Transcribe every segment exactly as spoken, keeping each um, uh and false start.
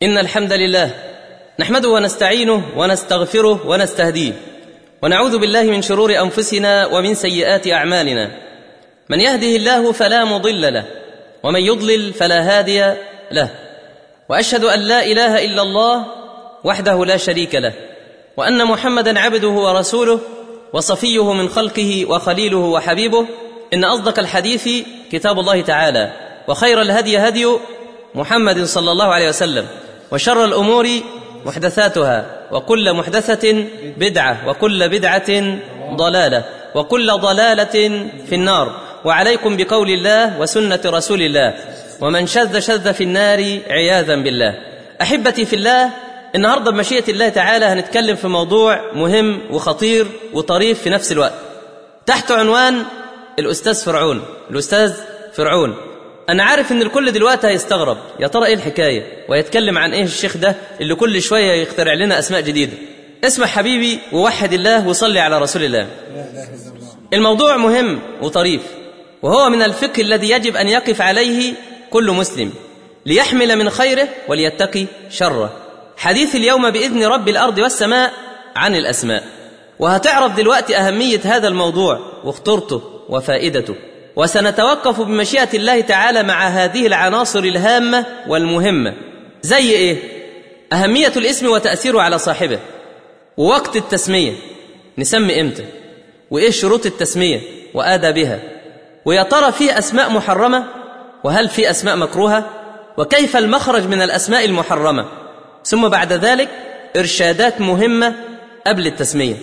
إن الحمد لله نحمده ونستعينه ونستغفره ونستهديه، ونعوذ بالله من شرور أنفسنا ومن سيئات أعمالنا. من يهده الله فلا مضل له، ومن يضلل فلا هادي له. وأشهد أن لا إله إلا الله وحده لا شريك له، وأن محمدًا عبده ورسوله وصفيه من خلقه وخليله وحبيبه. إن أصدق الحديث كتاب الله تعالى، وخير الهدي هدي محمد صلى الله عليه وسلم، وشر الأمور محدثاتها، وكل محدثة بدعة، وكل بدعة ضلالة، وكل ضلالة في النار. وعليكم بقول الله وسنة رسول الله، ومن شذ شذ في النار عياذا بالله. أحبتي في الله، النهاردة بمشيئة الله تعالى هنتكلم في موضوع مهم وخطير وطريف في نفس الوقت، تحت عنوان الأستاذ فرعون. الأستاذ فرعون، أنا عارف إن الكل دلوقتي هيستغرب، يا ترى إيه الحكاية ويتكلم عن إيه الشيخ ده اللي كل شوية يخترع لنا أسماء جديدة. اسمع حبيبي ووحد الله وصلي على رسول الله. الموضوع مهم وطريف، وهو من الفقه الذي يجب أن يقف عليه كل مسلم ليحمل من خيره وليتقي شره. حديث اليوم بإذن رب الأرض والسماء عن الأسماء، وهتعرف دلوقتي أهمية هذا الموضوع وخطورته وفائدته، وسنتوقف بمشيئة الله تعالى مع هذه العناصر الهامة والمهمة. زي إيه؟ أهمية الاسم وتأثيره على صاحبه، ووقت التسمية، نسمي إمتى، وإيه شروط التسمية وآدابها، ويا ترى في أسماء محرمة وهل في أسماء مكروهة، وكيف المخرج من الأسماء المحرمة. ثم بعد ذلك إرشادات مهمة قبل التسمية،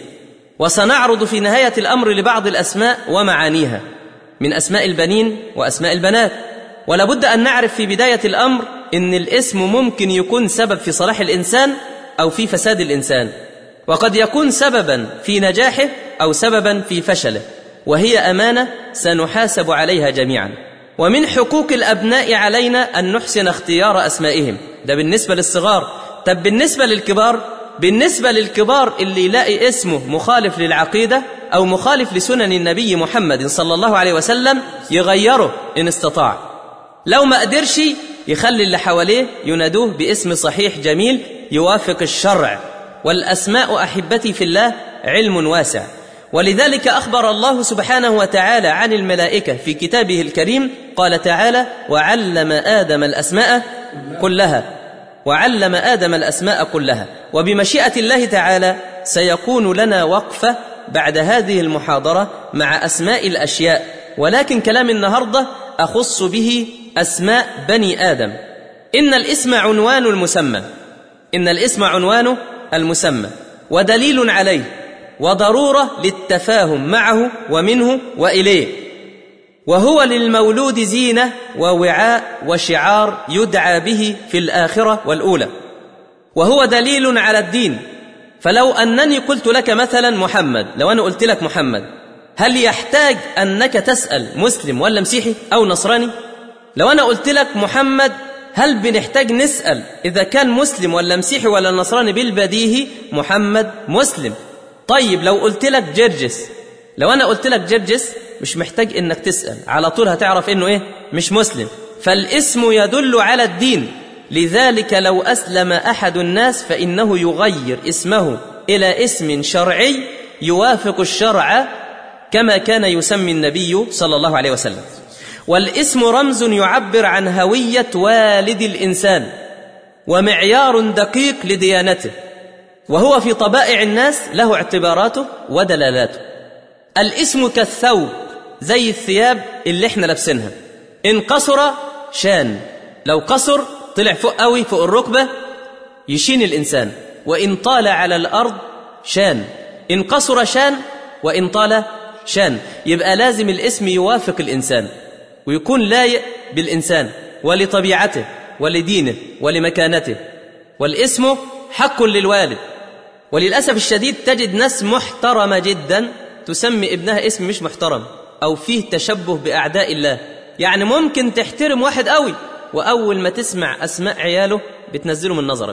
وسنعرض في نهاية الأمر لبعض الأسماء ومعانيها من أسماء البنين وأسماء البنات. ولابد أن نعرف في بداية الأمر إن الاسم ممكن يكون سبب في صلاح الإنسان أو في فساد الإنسان، وقد يكون سببا في نجاحه أو سببا في فشله، وهي أمانة سنحاسب عليها جميعا. ومن حقوق الأبناء علينا أن نحسن اختيار أسمائهم، ده بالنسبة للصغار. طب بالنسبة للكبار، بالنسبة للكبار اللي يلاقي اسمه مخالف للعقيدة أو مخالف لسنن النبي محمد صلى الله عليه وسلم يغيره إن استطاع. لو ما قدرش يخلي اللي حواليه ينادوه باسم صحيح جميل يوافق الشرع. والأسماء أحبتي في الله علم واسع، ولذلك أخبر الله سبحانه وتعالى عن الملائكة في كتابه الكريم. قال تعالى: وعلم آدم الأسماء كلها، وعلم آدم الأسماء كلها. وبمشيئة الله تعالى سيكون لنا وقفة بعد هذه المحاضرة مع أسماء الأشياء، ولكن كلام النهاردة أخص به أسماء بني آدم. إن الاسم عنوان المسمى، إن الاسم عنوان المسمى ودليل عليه، وضرورة للتفاهم معه ومنه وإليه، وهو للمولود زينة ووعاء وشعار يدعى به في الآخرة والأولى، وهو دليل على الدين. فلو أنني قلت لك مثلا محمد، لو أنا قلت لك محمد، هل يحتاج أنك تسأل مسلم ولا مسيحي أو نصراني؟ لو أنا قلت لك محمد، هل بنحتاج نسأل إذا كان مسلم ولا مسيحي ولا نصراني؟ بالبديهي محمد مسلم. طيب لو قلت لك جرجس، لو أنا قلت لك جرجس مش محتاج إنك تسأل، على طول هتعرف إنه إيه؟ مش مسلم. فالاسم يدل على الدين، لذلك لو أسلم أحد الناس فإنه يغير اسمه إلى اسم شرعي يوافق الشرع كما كان يسمي النبي صلى الله عليه وسلم. والاسم رمز يعبر عن هوية والد الإنسان ومعيار دقيق لديانته، وهو في طبائع الناس له اعتباراته ودلالاته. الاسم كالثوب، زي الثياب اللي احنا لابسينها، إن قصر شان، لو قصر طلع فوق قوي فوق الركبة يشين الإنسان، وإن طال على الأرض شان، إن قصر شان وإن طال شان. يبقى لازم الاسم يوافق الإنسان ويكون لايق بالإنسان ولطبيعته ولدينه ولمكانته. والاسم حق للوالد، وللأسف الشديد تجد ناس محترمة جدا تسمي ابنها اسم مش محترم أو فيه تشبه بأعداء الله. يعني ممكن تحترم واحد قوي، وأول ما تسمع أسماء عياله بتنزله من نظرك.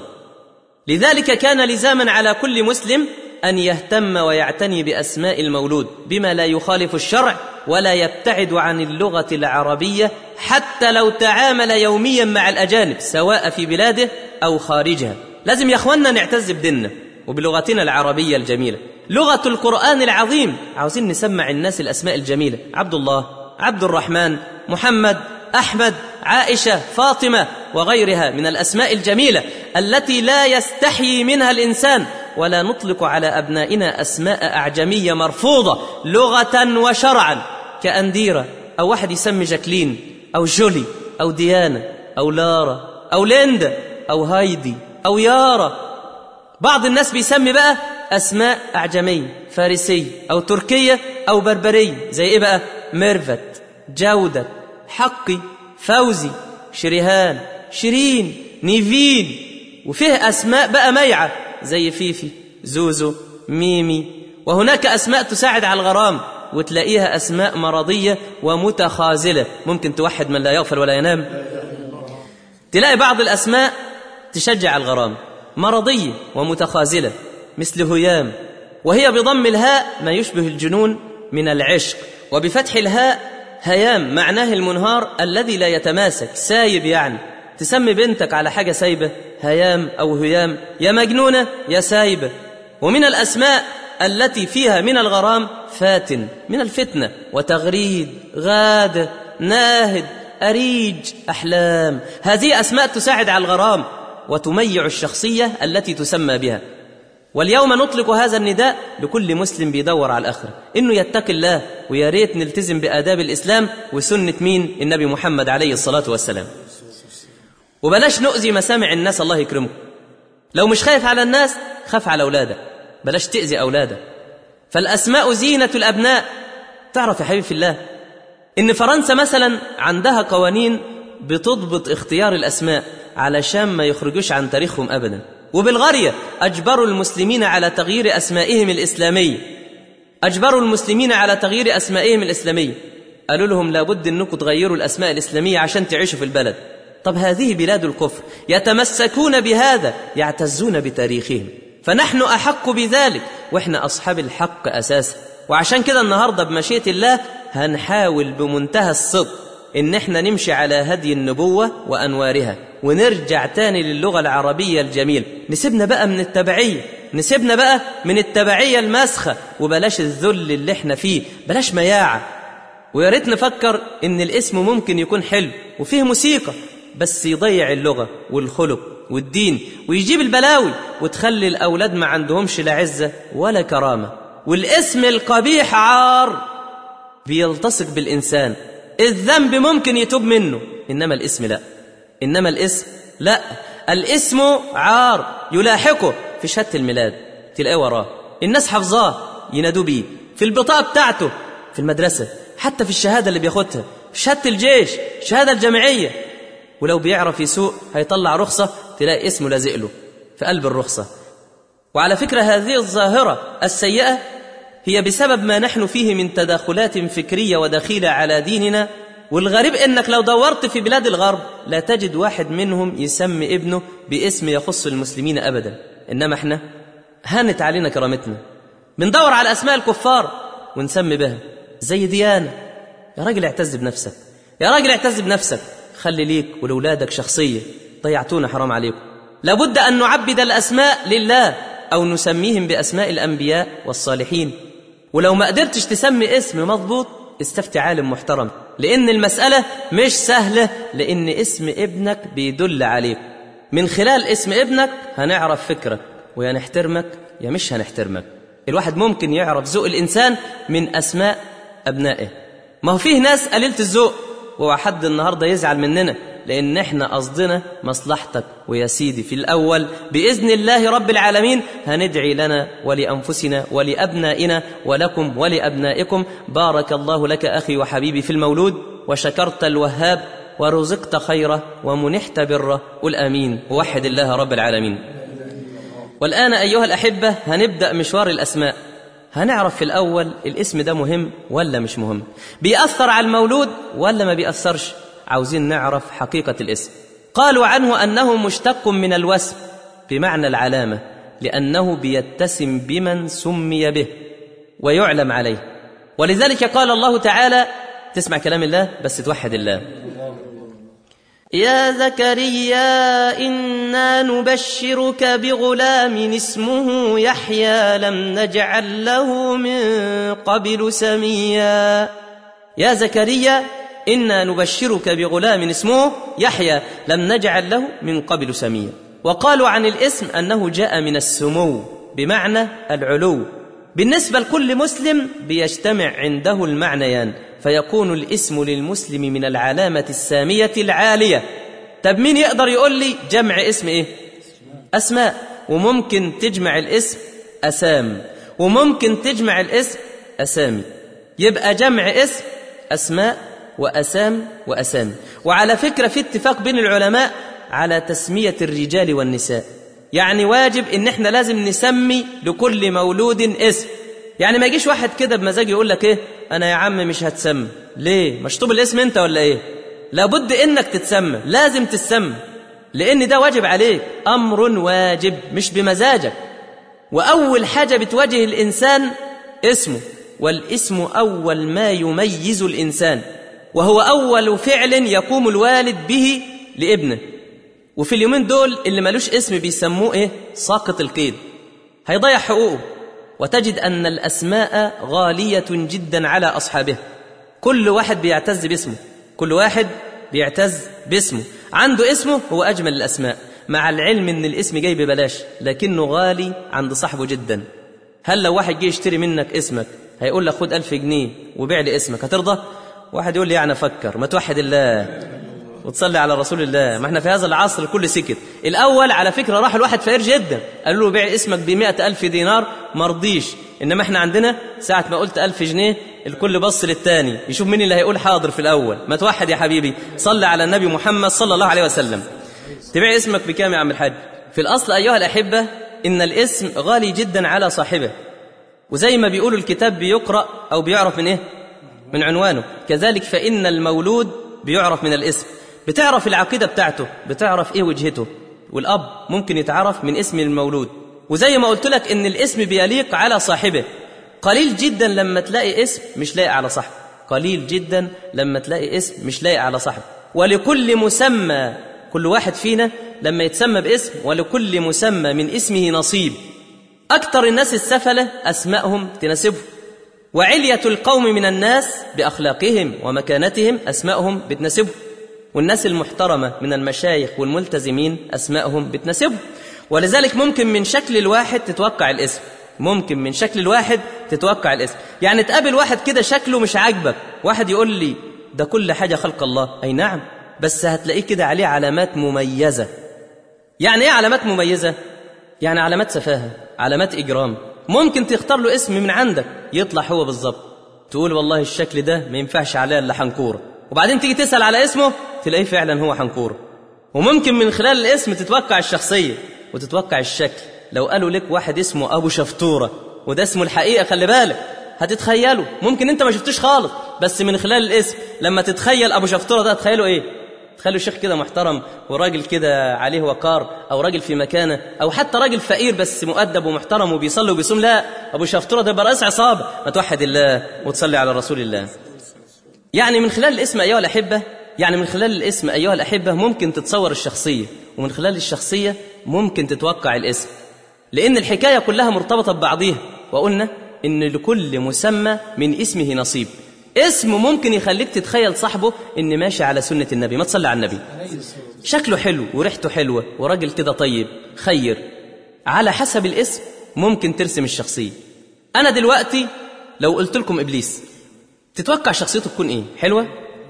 لذلك كان لزاما على كل مسلم أن يهتم ويعتني بأسماء المولود بما لا يخالف الشرع ولا يبتعد عن اللغة العربية، حتى لو تعامل يوميا مع الأجانب سواء في بلاده أو خارجها. لازم يا أخوانا نعتز بديننا وبلغتنا العربية الجميلة، لغة القرآن العظيم. عاوزين نسمع الناس الأسماء الجميلة: عبد الله، عبد الرحمن، محمد، أحمد، عائشة، فاطمة، وغيرها من الأسماء الجميلة التي لا يستحيي منها الإنسان. ولا نطلق على أبنائنا أسماء أعجمية مرفوضة لغة وشرعا، كأنديرة، أو واحد يسمي جاكلين أو جولي أو ديانا أو لارا أو ليندا أو هايدي أو يارا. بعض الناس بيسمي بقى أسماء أعجمية فارسية أو تركية أو بربرية، زي إيه بقى؟ ميرفت، جودة، حقي، فوزي، شريهان، شيرين، نيفين. وفيه أسماء بقى ميعة زي فيفي، زوزو، ميمي. وهناك أسماء تساعد على الغرام، وتلاقيها أسماء مرضية ومتخاذلة، ممكن توحد من لا يغفل ولا ينام. تلاقي بعض الأسماء تشجع الغرام، مرضية ومتخاذلة، مثل هيام، وهي بضم الهاء ما يشبه الجنون من العشق، وبفتح الهاء هيام معناه المنهار الذي لا يتماسك، سايب يعني. تسمي بنتك على حاجة سايبة هيام أو هيام، يا مجنونة يا سايبة. ومن الأسماء التي فيها من الغرام فاتن من الفتنة، وتغريد، غادة، ناهد، أريج، أحلام. هذه أسماء تساعد على الغرام وتميع الشخصية التي تسمى بها. واليوم نطلق هذا النداء لكل مسلم بيدور على الآخرة، إنه يتقي الله، ويا ريت نلتزم بآداب الإسلام وسنة مين؟ النبي محمد عليه الصلاة والسلام. وبلاش نؤذي مسامع الناس، الله يكرمكم. لو مش خايف على الناس خاف على أولادك، بلاش تأذي أولادك. فالأسماء زينة الأبناء. تعرف يا حبيبي في الله إن فرنسا مثلا عندها قوانين بتضبط اختيار الأسماء علشان ما يخرجوش عن تاريخهم أبدا. وبالغرية أجبروا المسلمين على تغيير أسمائهم الإسلامية، أجبروا المسلمين على تغيير أسمائهم الإسلامية. قالوا لهم لابد أنكم تغيروا الأسماء الإسلامية عشان تعيشوا في البلد. طب هذه بلاد الكفر، يتمسكون بهذا، يعتزون بتاريخهم، فنحن أحق بذلك، وإحنا أصحاب الحق أساسا. وعشان كده النهاردة بمشيئة الله هنحاول بمنتهى الصدق إن إحنا نمشي على هدي النبوة وأنوارها، ونرجع تاني للغة العربية الجميلة. نسيبنا بقى من التبعية، نسيبنا بقى من التبعية المسخة، وبلاش الذل اللي إحنا فيه، بلاش مياعة. ويا ريت نفكر إن الاسم ممكن يكون حلو وفيه موسيقى، بس يضيع اللغة والخلق والدين، ويجيب البلاوي، وتخلي الأولاد ما عندهمش لا عزة ولا كرامة. والاسم القبيح عار بيلتصق بالإنسان، الذنب ممكن يتوب منه، إنما الاسم لا، إنما الاسم لا، الاسم عار يلاحقه في شهادة الميلاد، تلاقيه وراه، الناس حفظاه ينادوا بيه، في البطاقة بتاعته، في المدرسة، حتى في الشهادة اللي بياخدها، في شهادة الجيش، شهادة الجامعية. ولو بيعرف يسوق هيطلع رخصة تلاقي اسمه لازق له في قلب الرخصة. وعلى فكرة هذه الظاهرة السيئة هي بسبب ما نحن فيه من تداخلات فكرية ودخيلة على ديننا. والغريب إنك لو دورت في بلاد الغرب لا تجد واحد منهم يسمي ابنه باسم يخص المسلمين أبدا، إنما احنا هانت علينا كرامتنا، بندور على أسماء الكفار ونسمي بها، زي ديانة. يا راجل اعتز بنفسك، يا راجل اعتز بنفسك، خلي ليك ولولادك شخصية، ضيعتونا حرام عليكم. لابد أن نعبد الأسماء لله، أو نسميهم بأسماء الأنبياء والصالحين. ولو ما قدرتش تسمي اسم مضبوط استفتي عالم محترم، لأن المسألة مش سهلة، لأن اسم ابنك بيدل عليك. من خلال اسم ابنك هنعرف فكرك، ويا نحترمك يا مش هنحترمك. الواحد ممكن يعرف ذوق الإنسان من أسماء أبنائه. ما هو فيه ناس قليلة الذوق، وحد النهاردة يزعل مننا لأن احنا قصدنا مصلحتك. ويا سيدي في الأول بإذن الله رب العالمين هندعي لنا ولأنفسنا ولأبنائنا ولكم ولأبنائكم. بارك الله لك أخي وحبيبي في المولود، وشكرت الوهاب ورزقت خيره ومنحت بره، قل آمين. ووحد الله رب العالمين. والآن أيها الأحبة هنبدأ مشوار الأسماء. هنعرف في الأول الاسم ده مهم ولا مش مهم، بيأثر على المولود ولا ما بيأثرش. عاوزين نعرف حقيقة الاسم. قالوا عنه أنه مشتق من الوسم بمعنى العلامة، لأنه بيتسم بمن سمي به ويعلم عليه. ولذلك قال الله تعالى، تسمع كلام الله بس توحد الله، يا زكريا إنا نبشرك بغلام اسمه يحيى لم نجعل له من قبل سميا. يا زكريا إنا نبشرك بغلام اسمه يحيى لم نجعل له من قبل سميا. وقالوا عن الاسم أنه جاء من السمو بمعنى العلو. بالنسبة لكل مسلم بيجتمع عنده المعنيان، فيكون الاسم للمسلم من العلامة السامية العالية. طب مين يقدر يقول لي جمع اسم ايه؟ أسماء. وممكن تجمع الاسم أسام، وممكن تجمع الاسم أسامي. يبقى جمع اسم أسماء وأسام وأسامي. وعلى فكرة في اتفاق بين العلماء على تسمية الرجال والنساء، يعني واجب ان احنا لازم نسمي لكل مولود اسم. يعني ما يجيش واحد كده بمزاج يقول لك ايه انا يا عم مش هتسمى. ليه؟ مشطوب الاسم انت ولا ايه؟ لابد انك تتسمى، لازم تتسمى، لان ده واجب عليك، امر واجب مش بمزاجك. واول حاجة بتواجه الانسان اسمه، والاسم اول ما يميز الانسان، وهو اول فعل يقوم الوالد به لابنه. وفي اليومين دول اللي ملوش اسم بيسموه ايه؟ ساقط القيد، هيضيع حقوقه. وتجد أن الأسماء غالية جدا على أصحابها، كل واحد بيعتز باسمه، كل واحد بيعتز باسمه، عنده اسمه هو أجمل الأسماء، مع العلم أن الاسم جاي ببلاش لكنه غالي عند صاحبه جدا. هل لو واحد جه يشتري منك اسمك هيقول لك خد ألف جنيه وبيع لي اسمك، هترضى؟ واحد يقول لي يعني أفكر. ما توحد الله وتصلي على رسول الله. ما احنا في هذا العصر الكل سكت. الأول على فكرة راح الواحد فقير جدا قالوا له بيع اسمك بمئة ألف دينار، مرضيش. إنما احنا عندنا ساعة ما قلت ألف جنيه الكل بص للتاني يشوف مين اللي هيقول حاضر في الأول. ما توحد يا حبيبي، صلي على النبي محمد صلى الله عليه وسلم. تبيع اسمك بكام يا عم الحاج؟ في الأصل أيها الأحبة إن الاسم غالي جدا على صاحبه، وزي ما بيقولوا الكتاب بيقرأ أو بيعرف من إيه؟ من عنوانه. كذلك فإن المولود بيعرف من الاسم، بتعرف العقيدة بتاعته، بتعرف إيه وجهته. والأب ممكن يتعرف من اسم المولود. وزي ما قلت لك إن الاسم بيليق على صاحبه، قليل جدا لما تلاقي اسم مش لايق على صاحبه، قليل جدا لما تلاقي اسم مش لايق على صاحبه. ولكل مسمى، كل واحد فينا لما يتسمى باسم ولكل مسمى من اسمه نصيب. أكثر الناس السفلة أسماءهم تناسبهم، وعلية القوم من الناس بأخلاقهم ومكانتهم أسماءهم بتناسبهم، والناس المحترمة من المشايخ والملتزمين أسماءهم بتناسبهم. ولذلك ممكن من شكل الواحد تتوقع الاسم، ممكن من شكل الواحد تتوقع الاسم. يعني تقابل واحد كده شكله مش عاجبك، واحد يقول لي ده كل حاجة خلق الله، أي نعم، بس هتلاقيه كده عليه علامات مميزة. يعني إيه علامات مميزة؟ يعني علامات سفاهة، علامات إجرام. ممكن تختار له اسم من عندك يطلع هو بالظبط، تقول والله الشكل ده ما ينفعش عليه إلا حنكورة، وبعدين تيجي تسأل على اسمه تلاقيه فعلا هو حنكورة. وممكن من خلال الاسم تتوقع الشخصية وتتوقع الشكل. لو قالوا لك واحد اسمه أبو شفتورة وده اسمه الحقيقة خلي بالك هتتخيله، ممكن انت ما شفتوش خالص، بس من خلال الاسم لما تتخيل أبو شفتورة ده تخيله ايه؟ تخيله شيخ كده محترم وراجل كده عليه وقار، أو راجل في مكانه، أو حتى راجل فقير بس مؤدب ومحترم وبيصلي وبيصوم. لا، أبو شفتورة ده برأس عصابة. ما توحد الله وتصلي على رسول الله. يعني من خلال الاسم أيها الأحبة، يعني من خلال الاسم أيها الأحبة ممكن تتصور الشخصية، ومن خلال الشخصية ممكن تتوقع الاسم، لأن الحكاية كلها مرتبطة ببعضها. وقلنا إن لكل مسمى من اسمه نصيب. اسم ممكن يخليك تتخيل صاحبه إن ماشي على سنة النبي، ما تصلي على النبي، شكله حلو وريحته حلوة وراجل كده طيب خير. على حسب الاسم ممكن ترسم الشخصية. أنا دلوقتي لو قلت لكم إبليس تتوقع شخصيته تكون إيه؟ حلوة؟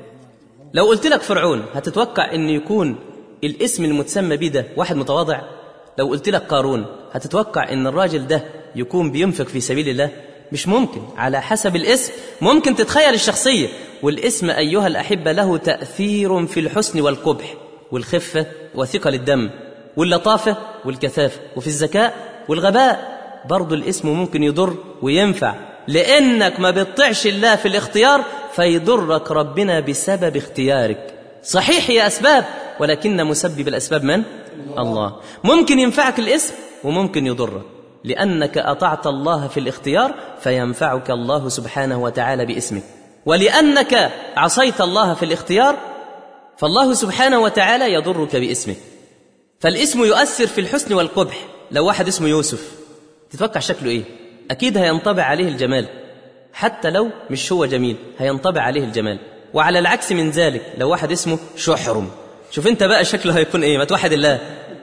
لو قلت لك فرعون هتتوقع إن يكون الاسم المتسمى به ده واحد متواضع؟ لو قلت لك قارون هتتوقع إن الراجل ده يكون بينفق في سبيل الله؟ مش ممكن. على حسب الاسم ممكن تتخيل الشخصية. والاسم أيها الأحبة له تأثير في الحسن والقبح والخفة وثقل الدم واللطافة والكثافة، وفي الذكاء والغباء. برضو الاسم ممكن يضر وينفع، لأنك ما بتطيعش الله في الاختيار فيضرك ربنا بسبب اختيارك. صحيح هي أسباب، ولكن مسبب الأسباب من؟ الله. ممكن ينفعك الاسم وممكن يضرك، لأنك أطعت الله في الاختيار فينفعك الله سبحانه وتعالى باسمك، ولأنك عصيت الله في الاختيار فالله سبحانه وتعالى يضرك باسمه، فالاسم يؤثر في الحسن والقبح. لو واحد اسمه يوسف تتوقع شكله ايه؟ اكيد هينطبع عليه الجمال، حتى لو مش هو جميل هينطبع عليه الجمال. وعلى العكس من ذلك لو واحد اسمه شحرم، شوف انت بقى شكله هيكون ايه، ما توحد الله.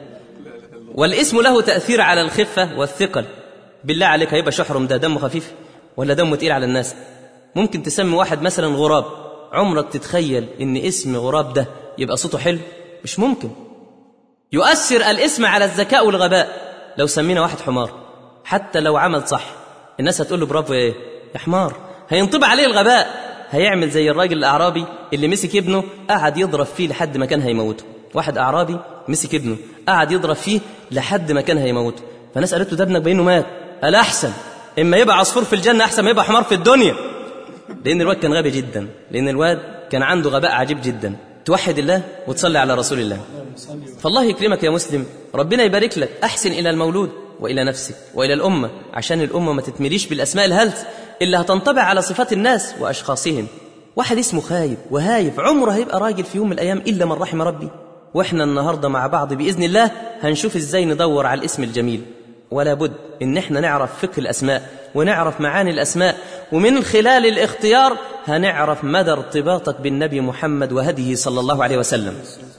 والاسم له تأثير على الخفة والثقل. بالله عليك هيبقى شحرم ده دمه خفيف ولا دمه تقيل على الناس؟ ممكن تسمي واحد مثلا غراب، عمرك تتخيل ان اسم غراب ده يبقى صوته حلو؟ مش ممكن. يؤثر الاسم على الذكاء والغباء. لو سمينا واحد حمار حتى لو عمل صح الناس هتقول له برافو ايه يا حمار، هينطبع عليه الغباء، هيعمل زي الراجل الأعرابي اللي مسك ابنه قعد يضرب فيه لحد ما كان هيموته. واحد أعرابي مسك ابنه قعد يضرب فيه لحد ما كان هيموته، فناس قالت له ده ابنك بينه مات، قال أحسن إما يبقى عصفور في الجنة أحسن ما يبقى حمار في الدنيا. لأن الواد كان غبي جدا، لأن الواد كان عنده غباء عجيب جدا. توحد الله وتصلي على رسول الله. فالله يكرمك يا مسلم، ربنا يبارك لك، أحسن إلى المولود وإلى نفسك وإلى الأمة، عشان الأمة ما تتمليش بالأسماء الهلس اللي هتنطبع على صفات الناس وأشخاصهم. واحد اسمه خايب وهايف عمره هيبقى راجل في يوم من الأيام إلا من رحم ربي. وإحنا النهاردة مع بعض بإذن الله هنشوف إزاي ندور على الاسم الجميل. ولا بد إن إحنا نعرف فقه الأسماء ونعرف معاني الأسماء، ومن خلال الاختيار هنعرف مدى ارتباطك بالنبي محمد وهديه صلى الله عليه وسلم.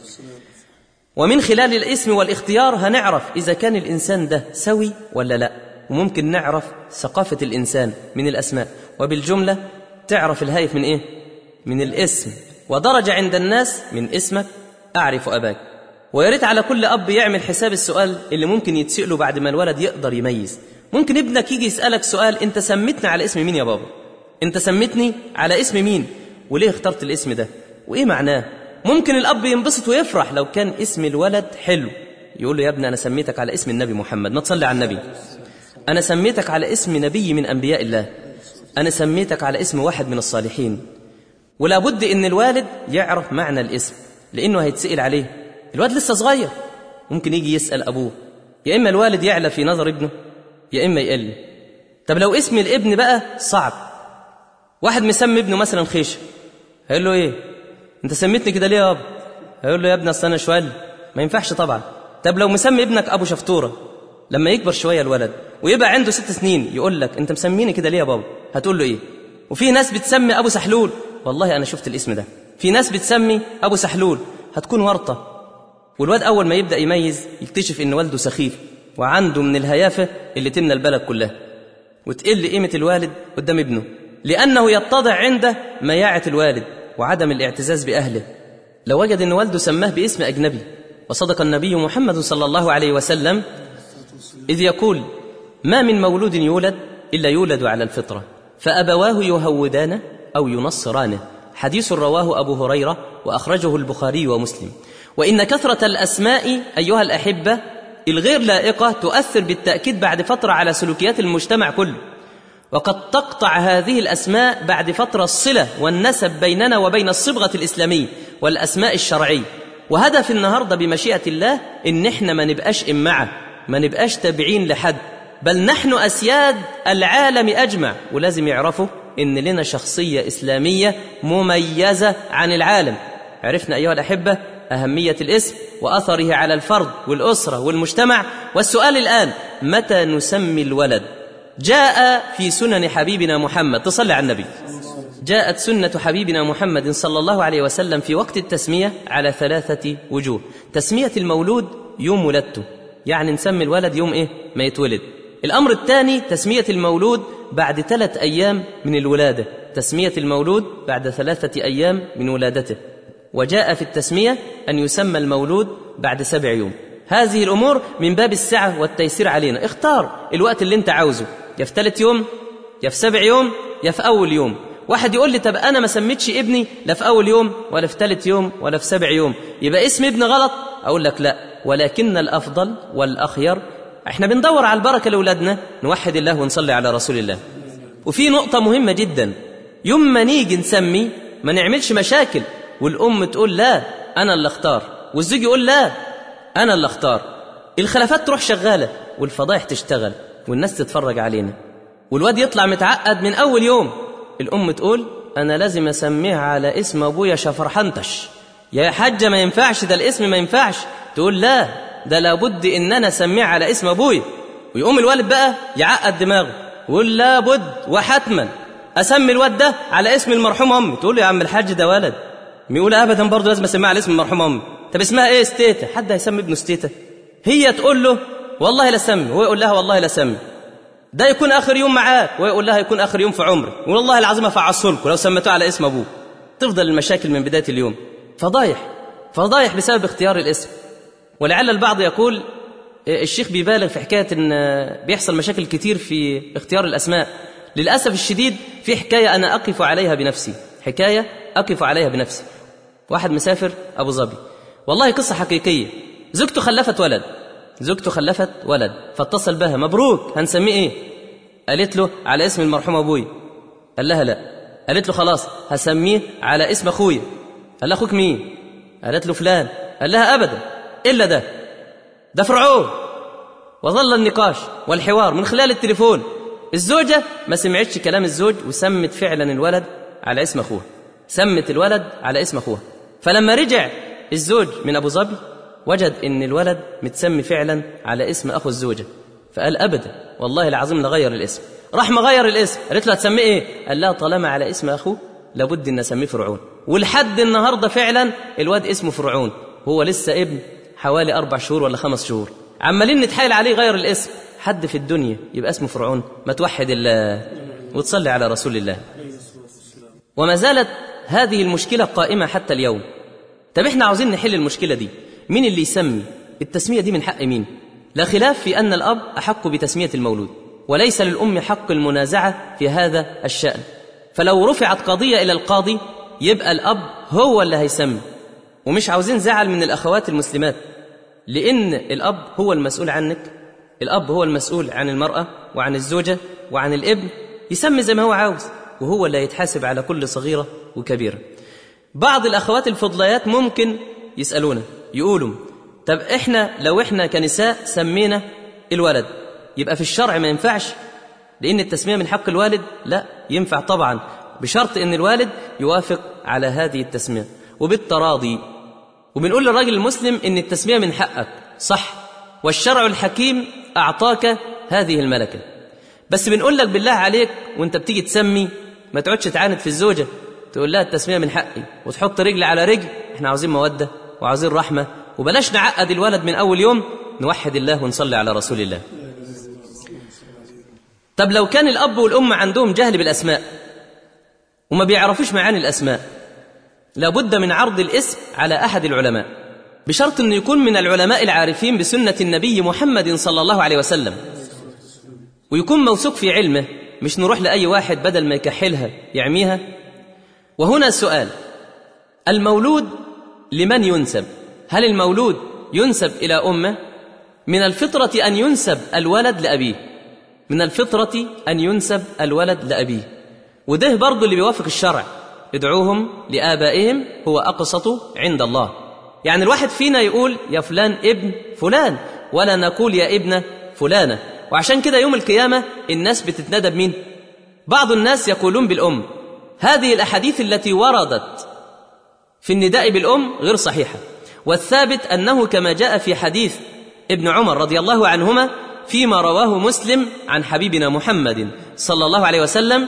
ومن خلال الاسم والاختيار هنعرف إذا كان الإنسان ده سوي ولا لا، وممكن نعرف ثقافة الإنسان من الأسماء. وبالجملة تعرف الهايف من إيه؟ من الاسم. ودرجة عند الناس من اسمك أعرف أباك. وياريت على كل أب يعمل حساب السؤال اللي ممكن يتسأله بعد ما الولد يقدر يميز. ممكن ابنك يجي يسألك سؤال، أنت سميتني على اسم مين يا بابا؟ أنت سميتني على اسم مين؟ وليه اخترت الاسم ده؟ وإيه معناه؟ ممكن الأب ينبسط ويفرح لو كان اسم الولد حلو، يقول له يا ابني أنا سميتك على اسم النبي محمد، ما تصلي على النبي، أنا سميتك على اسم نبي من أنبياء الله، أنا سميتك على اسم واحد من الصالحين. ولا بد إن الوالد يعرف معنى الاسم، لأنه هيتسئل عليه. الواد لسه صغير ممكن يجي يسأل أبوه، يا إما الوالد يعلى في نظر ابنه يا إما يقل. طب لو اسم الابن بقى صعب، واحد مسمي ابنه مثلا خيشة، هيقول له إيه؟ أنت سميتني كده ليه يا أبا؟ هيقول له يا ابني أصل أنا شوال، ما ينفعش طبعا. طب لو مسمي ابنك أبو شفطورة، لما يكبر شوية الولد ويبقى عنده ست سنين يقول لك أنت مسميني كده ليه يا بابا؟ هتقول له إيه؟ وفي ناس بتسمي أبو سحلول، والله أنا شفت الاسم ده، في ناس بتسمي أبو سحلول، هتكون ورطة. والواد أول ما يبدأ يميز يكتشف إن والده سخيف وعنده من الهيافة اللي تمنى البلد كلها، وتقل قيمة الوالد قدام ابنه، لأنه يتضع عنده مياعة الوالد وعدم الاعتزاز بأهله. لو وجد إن والده سماه باسم أجنبي، وصدق النبي محمد صلى الله عليه وسلم إذ يقول ما من مولود يولد إلا يولد على الفطرة، فأبواه يهودانه أو ينصرانه. حديث رواه أبو هريرة وأخرجه البخاري ومسلم. وإن كثرة الأسماء أيها الأحبة الغير لائقة تؤثر بالتأكيد بعد فترة على سلوكيات المجتمع كله، وقد تقطع هذه الأسماء بعد فترة الصلة والنسب بيننا وبين الصبغة الإسلامية والأسماء الشرعية. وهدف النهاردة بمشيئة الله إن إحنا ما نبقاش إمعة، ما نبقاش تابعين لحد، بل نحن أسياد العالم أجمع. ولازم يعرفوا إن لنا شخصية إسلامية مميزة عن العالم. عرفنا أيها الأحبة أهمية الاسم وأثره على الفرد والأسرة والمجتمع. والسؤال الآن متى نسمي الولد؟ جاء في سنن حبيبنا محمد، تصلي على النبي، جاءت سنة حبيبنا محمد صلى الله عليه وسلم في وقت التسمية على ثلاثة وجوه. تسمية المولود يوم ولادته، يعني نسمي الولد يوم إيه؟ ما يتولد. الأمر الثاني تسمية المولود بعد ثلاث أيام من الولادة، تسمية المولود بعد ثلاثة أيام من ولادته. وجاء في التسمية أن يسمى المولود بعد سبع يوم. هذه الأمور من باب السعة والتيسير علينا. اختار الوقت اللي انت عاوزه، يا في ثلاث يوم يا في سبع يوم يا في أول يوم. واحد يقول لي طب أنا ما سميتش ابني لا في أول يوم ولا في ثلاث يوم ولا في سبع يوم، يبقى اسم ابن غلط. أقول لك لا، ولكن الأفضل والأخير احنا بندور على البركة لأولادنا، نوحد الله ونصلي على رسول الله. وفي نقطة مهمة جدا، يوم ما نيجي نسمي ما نعملش مشاكل، والأم تقول لا أنا اللي اختار، والزوج يقول لا أنا اللي اختار. الخلافات تروح شغالة والفضائح تشتغل والناس تتفرج علينا، والواد يطلع متعقد من أول يوم. الأم تقول أنا لازم أسميها على اسم أبويا شفرحنتش، يا حاجة ما ينفعش، ده الاسم ما ينفعش. تقول لا، ده لابد إن أنا أسميه على اسم أبوي. ويقوم الوالد بقى يعقد دماغه ويقول لابد وحتما أسمي الواد ده على اسم المرحوم أمي. تقول له يا عم الحاج ده ولد. يقول أبدا برضه لازم أسميه على اسم المرحوم أمي. طب اسمها إيه؟ ستيتا. حد هيسمي ابنه ستيتا؟ هي تقول له والله لا سمي، وهو يقول لها والله لا سمي. ده يكون آخر يوم معاك، ويقول لها يكون آخر يوم في عمري، والله العظيم أفعصلكم لو سميتوه على اسم أبوه. تفضل المشاكل من بداية اليوم. فضايح فضايح بسبب اختيار الاسم. ولعل البعض يقول الشيخ بيبالغ في حكاية إن بيحصل مشاكل كتير في اختيار الأسماء. للأسف الشديد في حكاية أنا أقف عليها بنفسي، حكاية أقف عليها بنفسي. واحد مسافر أبو ظبي، والله قصة حقيقية. زوجته خلفت ولد زوجته خلفت ولد فاتصل بها، مبروك، هنسميه إيه؟ قالت له على اسم المرحوم أبوي. قال لها لا. قالت له خلاص هسميه على اسم أخويا. قال لها أخوك مين؟ قالت له فلان. قال لها أبدا إلا ده ده فرعون. وظل النقاش والحوار من خلال التليفون. الزوجة ما سمعتش كلام الزوج وسمت فعلا الولد على اسم أخوها، سمت الولد على اسم أخوها. فلما رجع الزوج من أبو ظبي وجد إن الولد متسمي فعلا على اسم أخو الزوجة، فقال أبدا والله العظيم لغير الاسم. راح مغير الاسم. قالت له هتسميه إيه؟ قال لها طالما على اسم أخوه لابد إن أسميه فرعون. ولحد النهاردة فعلا الواد اسمه فرعون، هو لسه ابن حوالي أربع شهور ولا خمس شهور. عمالين نتحايل عليه غير الاسم. حد في الدنيا يبقى اسمه فرعون؟ ما توحد الله وتصلي على رسول الله. وما زالت هذه المشكلة قائمة حتى اليوم. طب احنا عاوزين نحل المشكلة دي، مين اللي يسمي؟ التسمية دي من حق مين؟ لا خلاف في أن الأب أحق بتسمية المولود، وليس للأم حق المنازعة في هذا الشأن. فلو رفعت قضية إلى القاضي يبقى الأب هو اللي هيسمي. ومش عاوزين زعل من الأخوات المسلمات، لأن الأب هو المسؤول عنك. الأب هو المسؤول عن المرأة وعن الزوجة وعن الابن، يسمي زي ما هو عاوز، وهو اللي يتحاسب على كل صغيرة وكبيرة. بعض الأخوات الفضليات ممكن يسألونا يقولوا طب إحنا لو إحنا كنساء سمينا الولد يبقى في الشرع ما ينفعش لأن التسمية من حق الوالد؟ لا، ينفع طبعا، بشرط أن الوالد يوافق على هذه التسمية وبالتراضي. وبنقول للراجل المسلم أن التسمية من حقك صح، والشرع الحكيم أعطاك هذه الملكة. بس بنقول لك بالله عليك وانت بتيجي تسمي ما تقعدش تعاند في الزوجة تقول لها التسمية من حقي وتحط رجل على رجل. احنا عاوزين مودة وعاوزين رحمة، وبلاش نعقد الولد من أول يوم. نوحد الله ونصلي على رسول الله. طب لو كان الأب والأم عندهم جهل بالأسماء وما بيعرفوش معاني الأسماء، لابد من عرض الاسم على أحد العلماء، بشرط أنه يكون من العلماء العارفين بسنة النبي محمد صلى الله عليه وسلم، ويكون موثوق في علمه، مش نروح لأي واحد بدل ما يكحلها يعميها. وهنا سؤال: المولود لمن ينسب؟ هل المولود ينسب إلى أمه؟ من الفطرة أن ينسب الولد لأبيه، من الفطرة أن ينسب الولد لأبيه، وده برضو اللي بيوافق الشرع. ادعوهم لآبائهم هو أقسط عند الله. يعني الواحد فينا يقول يا فلان ابن فلان، ولا نقول يا ابن فلانة. وعشان كده يوم القيامة الناس بتتندى بمين؟ بعض الناس يقولون بالأم. هذه الأحاديث التي وردت في النداء بالأم غير صحيحة، والثابت أنه كما جاء في حديث ابن عمر رضي الله عنهما فيما رواه مسلم عن حبيبنا محمد صلى الله عليه وسلم: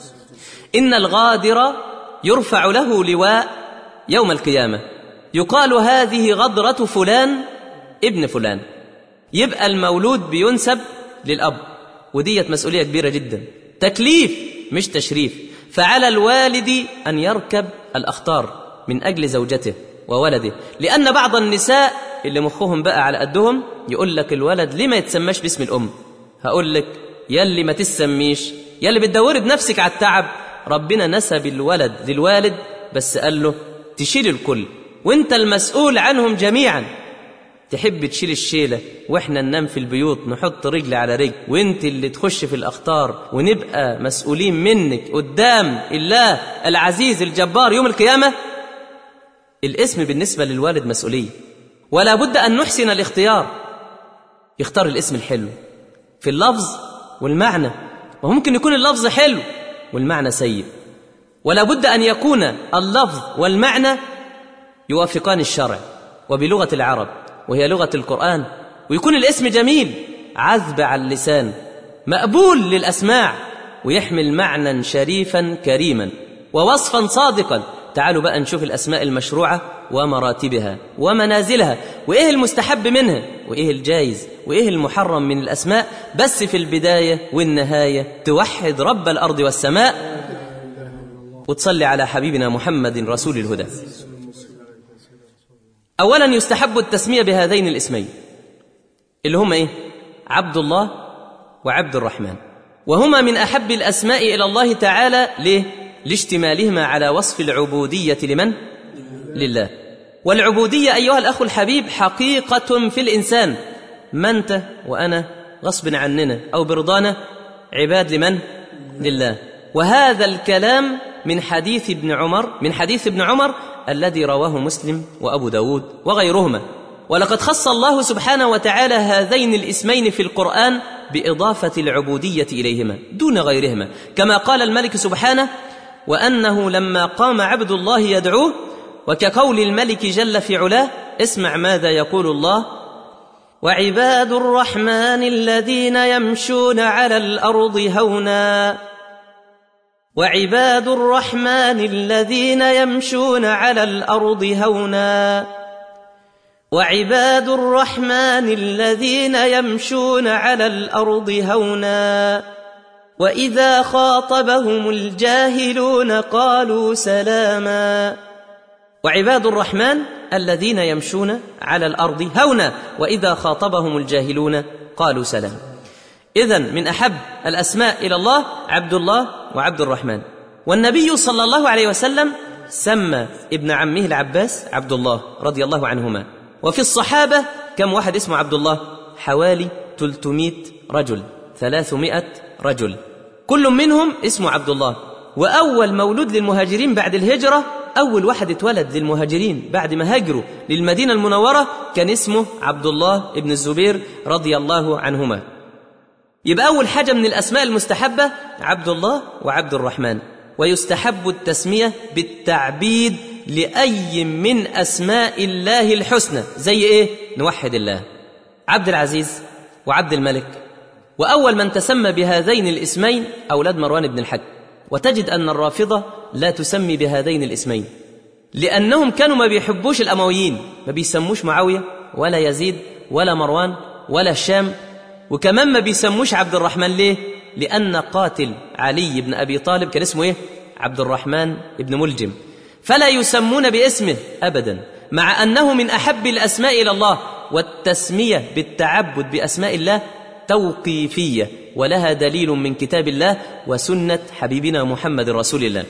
إن الغادر يرفع له لواء يوم القيامة يقال هذه غدرة فلان ابن فلان. يبقى المولود بينسب للأب، وديت مسؤولية كبيرة جدا، تكليف مش تشريف. فعلى الوالد أن يركب الأخطار من أجل زوجته وولده، لأن بعض النساء اللي مخهم بقى على قدهم يقول لك الولد ليه ما يتسماش باسم الأم؟ هقول لك يلي ما تسميش، يلي بتدوري بنفسك على التعب. ربنا نسب الولد للوالد بس قال له تشيل الكل وانت المسؤول عنهم جميعا. تحب تشيل الشيلة واحنا ننام في البيوت نحط رجل على رجل، وانت اللي تخش في الأخطار ونبقى مسؤولين منك قدام الله العزيز الجبار يوم القيامة؟ الاسم بالنسبة للوالد مسؤولية، ولا بد أن نحسن الاختيار. يختار الاسم الحلو في اللفظ والمعنى، وممكن يكون اللفظ حلو والمعنى سيء، ولا بد أن يكون اللفظ والمعنى يوافقان الشرع وبلغة العرب وهي لغة القرآن، ويكون الاسم جميل عذب على اللسان مقبول للأسماع، ويحمل معنى شريفا كريما ووصفا صادقا. تعالوا بقى نشوف الأسماء المشروعة ومراتبها ومنازلها، وإيه المستحب منها وإيه الجائز وإيه المحرم من الأسماء، بس في البداية والنهاية توحد رب الأرض والسماء وتصلي على حبيبنا محمد رسول الهدى. أولا يستحب التسمية بهذين الاسمين اللي هما إيه؟ عبد الله وعبد الرحمن، وهما من أحب الأسماء إلى الله تعالى. ليه؟ لاشتمالهما على وصف العبودية لمن؟ لله. والعبودية أيها الأخ الحبيب حقيقة في الإنسان، ما أنت وأنا غصب عننا أو برضانا عباد لمن؟ لله. وهذا الكلام من حديث ابن عمر من حديث ابن عمر الذي رواه مسلم وأبو داود وغيرهما. ولقد خص الله سبحانه وتعالى هذين الاسمين في القرآن بإضافة العبودية إليهما دون غيرهما، كما قال الملك سبحانه: وأنه لما قام عبد الله يدعوه، وكقول الملك جل في علاه: اسمع ماذا يقول الله: وعباد الرحمن الذين يمشون على الأرض هونا وعباد الرحمن الذين يمشون على الأرض هونا وعباد الرحمن الذين يمشون على الأرض هونا وإذا خاطبهم الجاهلون قالوا سلاما. وعباد الرحمن الذين يمشون على الأرض هونا وإذا خاطبهم الجاهلون قالوا سلاما. إذن من أحب الأسماء إلى الله عبد الله وعبد الرحمن. والنبي صلى الله عليه وسلم سمى ابن عمه العباس عبد الله رضي الله عنهما. وفي الصحابة كم واحد اسمه عبد الله؟ حوالي ثلاثمائة رجل ثلاثمائة رجل، كل منهم اسمه عبد الله. وأول مولود للمهاجرين بعد الهجرة، أول واحد اتولد للمهاجرين بعد ما هاجروا للمدينة المنورة كان اسمه عبد الله ابن الزبير رضي الله عنهما. يبقى أول حاجة من الأسماء المستحبة عبد الله وعبد الرحمن. ويستحب التسمية بالتعبيد لأي من أسماء الله الحسنى، زي إيه؟ نوحد الله، عبد العزيز وعبد الملك. وأول من تسمى بهذين الاسمين أولاد مروان بن الحكم. وتجد أن الرافضة لا تسمي بهذين الاسمين لأنهم كانوا ما بيحبوش الأمويين، ما بيسموش معاوية ولا يزيد ولا مروان ولا الشام، وكمان ما بيسموش عبد الرحمن. ليه؟ لأن قاتل علي بن أبي طالب كان اسمه إيه؟ عبد الرحمن بن ملجم، فلا يسمون باسمه أبدا، مع أنه من أحب الأسماء إلى الله. والتسمية بالتعبد بأسماء الله توقيفية، ولها دليل من كتاب الله وسنة حبيبنا محمد رسول الله.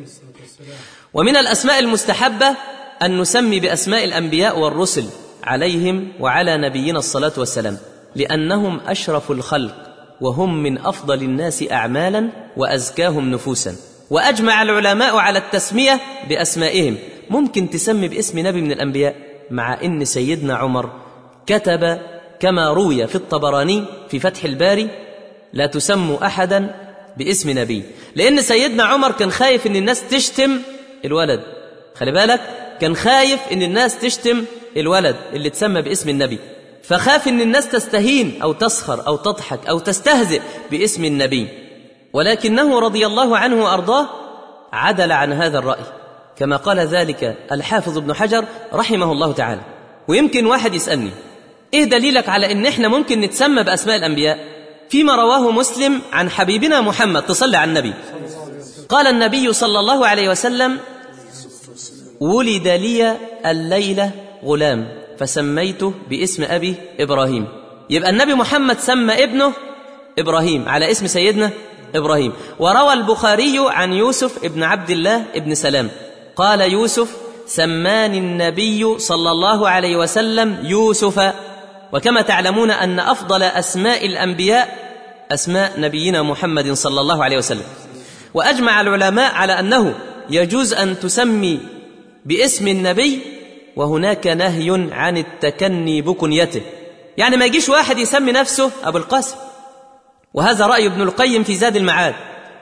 ومن الأسماء المستحبة أن نسمي بأسماء الأنبياء والرسل عليهم وعلى نبينا الصلاة والسلام، لأنهم أشرف الخلق وهم من أفضل الناس أعمالا وأزكاهم نفوسا. وأجمع العلماء على التسمية بأسمائهم. ممكن تسمي باسم نبي من الأنبياء، مع إن سيدنا عمر كتب كما روي في الطبراني في فتح الباري: لا تسموا أحدا باسم نبي، لأن سيدنا عمر كان خايف إن الناس تشتم الولد. خلي بالك، كان خايف إن الناس تشتم الولد اللي تسمى باسم النبي، فخاف إن الناس تستهين أو تسخر أو تضحك أو تستهزئ باسم النبي. ولكنه رضي الله عنه وأرضاه عدل عن هذا الرأي، كما قال ذلك الحافظ ابن حجر رحمه الله تعالى. ويمكن واحد يسألني: إيه دليلك على إن إحنا ممكن نتسمى بأسماء الأنبياء؟ فيما رواه مسلم عن حبيبنا محمد، تصلي على النبي، قال النبي صلى الله عليه وسلم: ولد لي الليلة غلام فسميته باسم أبي إبراهيم. يبقى النبي محمد سمى ابنه إبراهيم على اسم سيدنا إبراهيم. وروى البخاري عن يوسف ابن عبد الله ابن سلام قال يوسف: سماني النبي صلى الله عليه وسلم يوسف. وكما تعلمون أن أفضل أسماء الأنبياء أسماء نبينا محمد صلى الله عليه وسلم. وأجمع العلماء على أنه يجوز أن تسمي باسم النبي، وهناك نهي عن التكني بكنيته، يعني ما يجيش واحد يسمي نفسه أبو القاسم، وهذا رأي ابن القيم في زاد المعاد.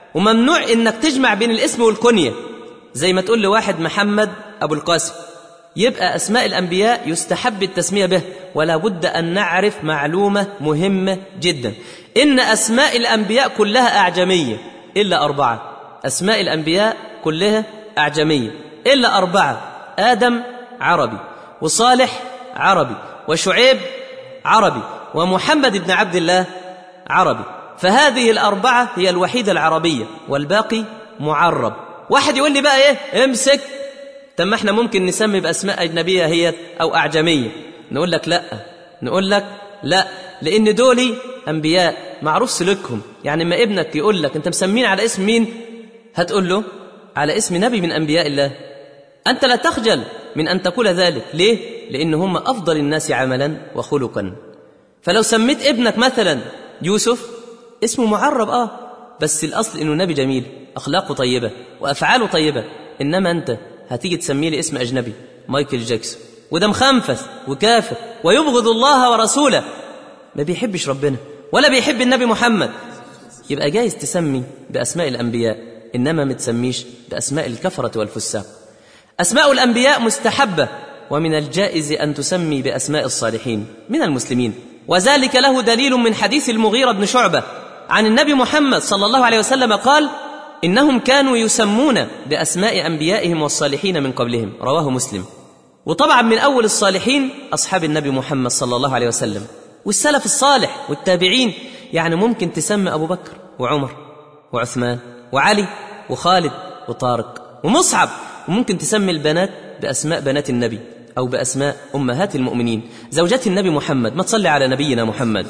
وممنوع إنك تجمع بين الاسم والكنية، زي ما تقول لواحد محمد أبو القاسم، يبقى أسماء الأنبياء يستحب التسمية به. ولا بد أن نعرف معلومة مهمة جدا، إن أسماء الأنبياء كلها أعجمية إلا أربعة. أسماء الأنبياء كلها أعجمية إلا أربعة: آدم عربي، وصالح عربي، وشعيب عربي، ومحمد بن عبد الله عربي. فهذه الأربعة هي الوحيدة العربية، والباقي معرب. واحد يقول لي بقى إيه؟ امسك، طب ما احنا ممكن نسمي بأسماء أجنبية هي أو أعجمية. نقول لك لا، نقول لك لا، لأن دولي أنبياء معروف سلوكهم. يعني ما ابنك يقول لك أنت مسمين على اسم مين، هتقول له على اسم نبي من أنبياء الله. أنت لا تخجل من أن تقول ذلك. ليه؟ لأن هم أفضل الناس عملا وخلقا. فلو سميت ابنك مثلا يوسف، اسمه معرب آه بس الأصل إنه نبي جميل، أخلاقه طيبة وأفعاله طيبة. إنما أنت هتيجي تسميه لي اسم أجنبي، مايكل جاكسون، وده مخنفث وكافر ويبغض الله ورسوله، ما بيحبش ربنا ولا بيحب النبي محمد. يبقى جايز تسمي بأسماء الأنبياء، إنما ما تسميش بأسماء الكفرة والفساق. أسماء الأنبياء مستحبة، ومن الجائز أن تسمي بأسماء الصالحين من المسلمين. وذلك له دليل من حديث المغيرة بن شعبة عن النبي محمد صلى الله عليه وسلم قال: إنهم كانوا يسمون بأسماء أنبيائهم والصالحين من قبلهم، رواه مسلم. وطبعا من أول الصالحين أصحاب النبي محمد صلى الله عليه وسلم والسلف الصالح والتابعين. يعني ممكن تسمي أبو بكر وعمر وعثمان وعلي وخالد وطارق ومصعب، وممكن تسمي البنات بأسماء بنات النبي أو بأسماء أمهات المؤمنين زوجات النبي محمد. ما تصلي على نبينا محمد.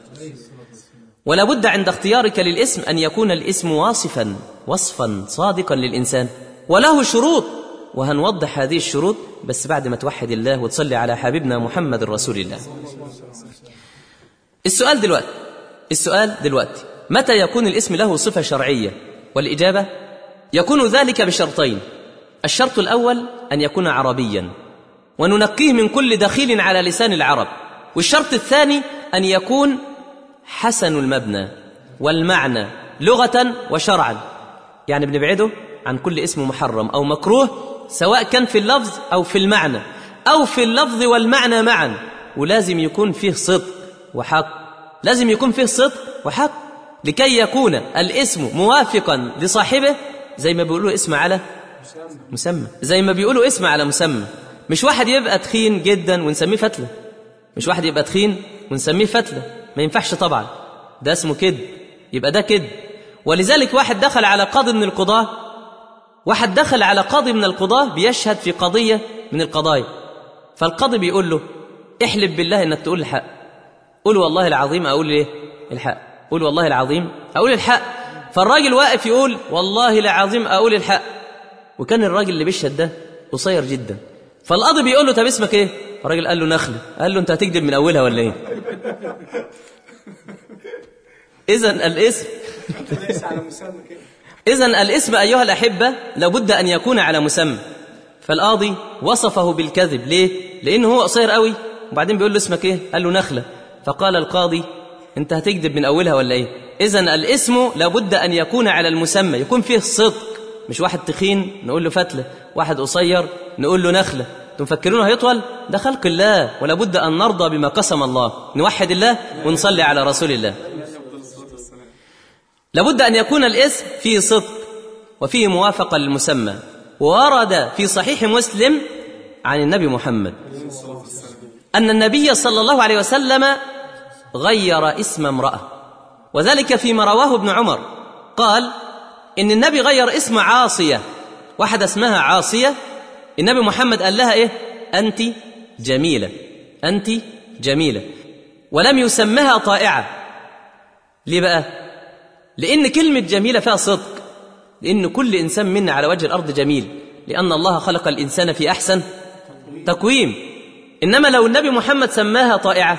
ولا بد عند اختيارك للاسم أن يكون الاسم واصفا وصفا صادقا للإنسان، وله شروط، وهنوضح هذه الشروط بس بعد ما توحد الله وتصلي على حبيبنا محمد رسول الله. السؤال دلوقتي السؤال دلوقتي متى يكون الاسم له صفة شرعية؟ والإجابة: يكون ذلك بشرطين. الشرط الأول أن يكون عربيا وننقيه من كل دخيل على لسان العرب. والشرط الثاني أن يكون حسن المبنى والمعنى لغة وشرعا، يعني بنبعده عن كل اسم محرم أو مكروه، سواء كان في اللفظ أو في المعنى أو في اللفظ والمعنى معا. ولازم يكون فيه صدق وحق، لازم يكون فيه صدق وحق لكي يكون الاسم موافقا لصاحبه، زي ما بيقولوا اسم على مسمى، زي ما بيقولوا اسم على مسمى. مش واحد يبقى تخين جدا ونسميه فتلة، مش واحد يبقى تخين ونسميه فتلة، ما ينفعش طبعا، ده اسمه كد، يبقى ده كد. ولذلك واحد دخل على قاضي من القضاة واحد دخل على قاضي من القضاة بيشهد في قضية من القضايا، فالقاضي بيقول له: احلف بالله انك تقول الحق. قول والله العظيم اقول ايه الحق، قول والله العظيم اقول الحق. فالراجل واقف يقول: والله العظيم اقول الحق. وكان الراجل اللي بيشهد ده قصير جدا، فالقاضي بيقول له: طب اسمك ايه؟ الراجل قال له: نخلة. قال له: انت هتكذب من اولها ولا ايه؟ اذا الاسم اذا الاسم ايها الاحبه لابد ان يكون على مسمى. فالقاضي وصفه بالكذب. ليه؟ لانه هو قصير قوي، وبعدين بيقول له: اسمك ايه؟ قال له: نخلة. فقال القاضي: انت هتكذب من اولها ولا ايه؟ اذا الاسم لابد ان يكون على المسمى، يكون فيه صدق. مش واحد تخين نقول له فتلة، واحد قصير نقول له نخلة. تفكرونه هيطول؟ ده خلق الله، ولا بد أن نرضى بما قسم الله. نوحد الله ونصلي على رسول الله. لابد أن يكون الاسم فيه صدق وفيه موافقة للمسمى. وورد في صحيح مسلم عن النبي محمد أن النبي صلى الله عليه وسلم غير اسم امرأة، وذلك فيما رواه ابن عمر. قال إن النبي غير اسم عاصية، واحدة اسمها عاصية، النبي محمد قال لها إيه؟ أنت جميلة، أنت جميلة، ولم يسمها طائعة. ليه بقى؟ لأن كلمة جميلة فيها صدق، لأن كل إنسان منا على وجه الأرض جميل، لأن الله خلق الإنسان في أحسن تقويم. إنما لو النبي محمد سماها طائعة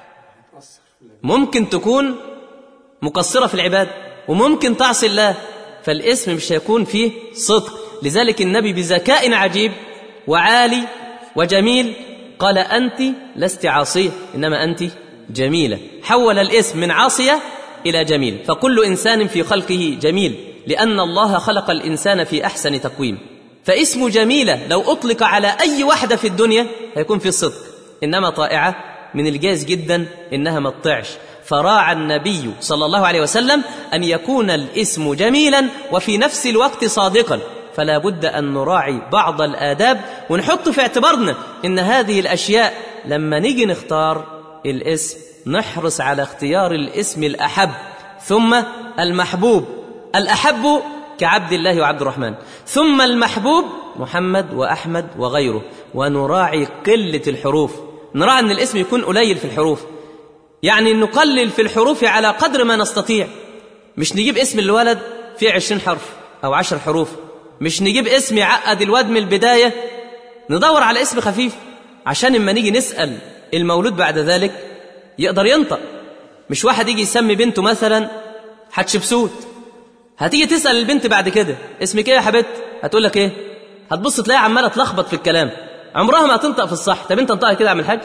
ممكن تكون مقصرة في العباد وممكن تعصي الله، فالاسم مش هيكون فيه صدق. لذلك النبي بذكاء عجيب وعالي وجميل قال: أنت لست عاصية، إنما أنت جميلة. حول الاسم من عاصية إلى جميل. فكل إنسان في خلقه جميل، لأن الله خلق الإنسان في أحسن تقويم. فاسم جميلة لو أطلق على أي واحدة في الدنيا هيكون في صدق، إنما طائعة من الجائز جدا إنها ما تطيعش. فراعى النبي صلى الله عليه وسلم أن يكون الاسم جميلا وفي نفس الوقت صادقا، فلا بد أن نراعي بعض الآداب ونحط في اعتبارنا إن هذه الأشياء لما نيجي نختار الاسم نحرص على اختيار الاسم الأحب ثم المحبوب. الأحب كعبد الله وعبد الرحمن، ثم المحبوب محمد وأحمد وغيره. ونراعي قلة الحروف، نراعي أن الاسم يكون قليل في الحروف، يعني نقلل في الحروف على قدر ما نستطيع. مش نجيب اسم الولد فيه عشرين حرف أو عشر حروف، مش نجيب اسم يعقد الواد من البداية، ندور على اسم خفيف عشان اما نيجي نسأل المولود بعد ذلك يقدر ينطق. مش واحد يجي يسمي بنته مثلا حتشبسوت، هتيجي تسأل البنت بعد كده اسمك ايه يا حبيبتي، هتقول لك ايه؟ هتبص تلاقي عماله تلخبط في الكلام، عمرها ما هتنطق في الصح. طب انت انطقها كده يا عم الحاج.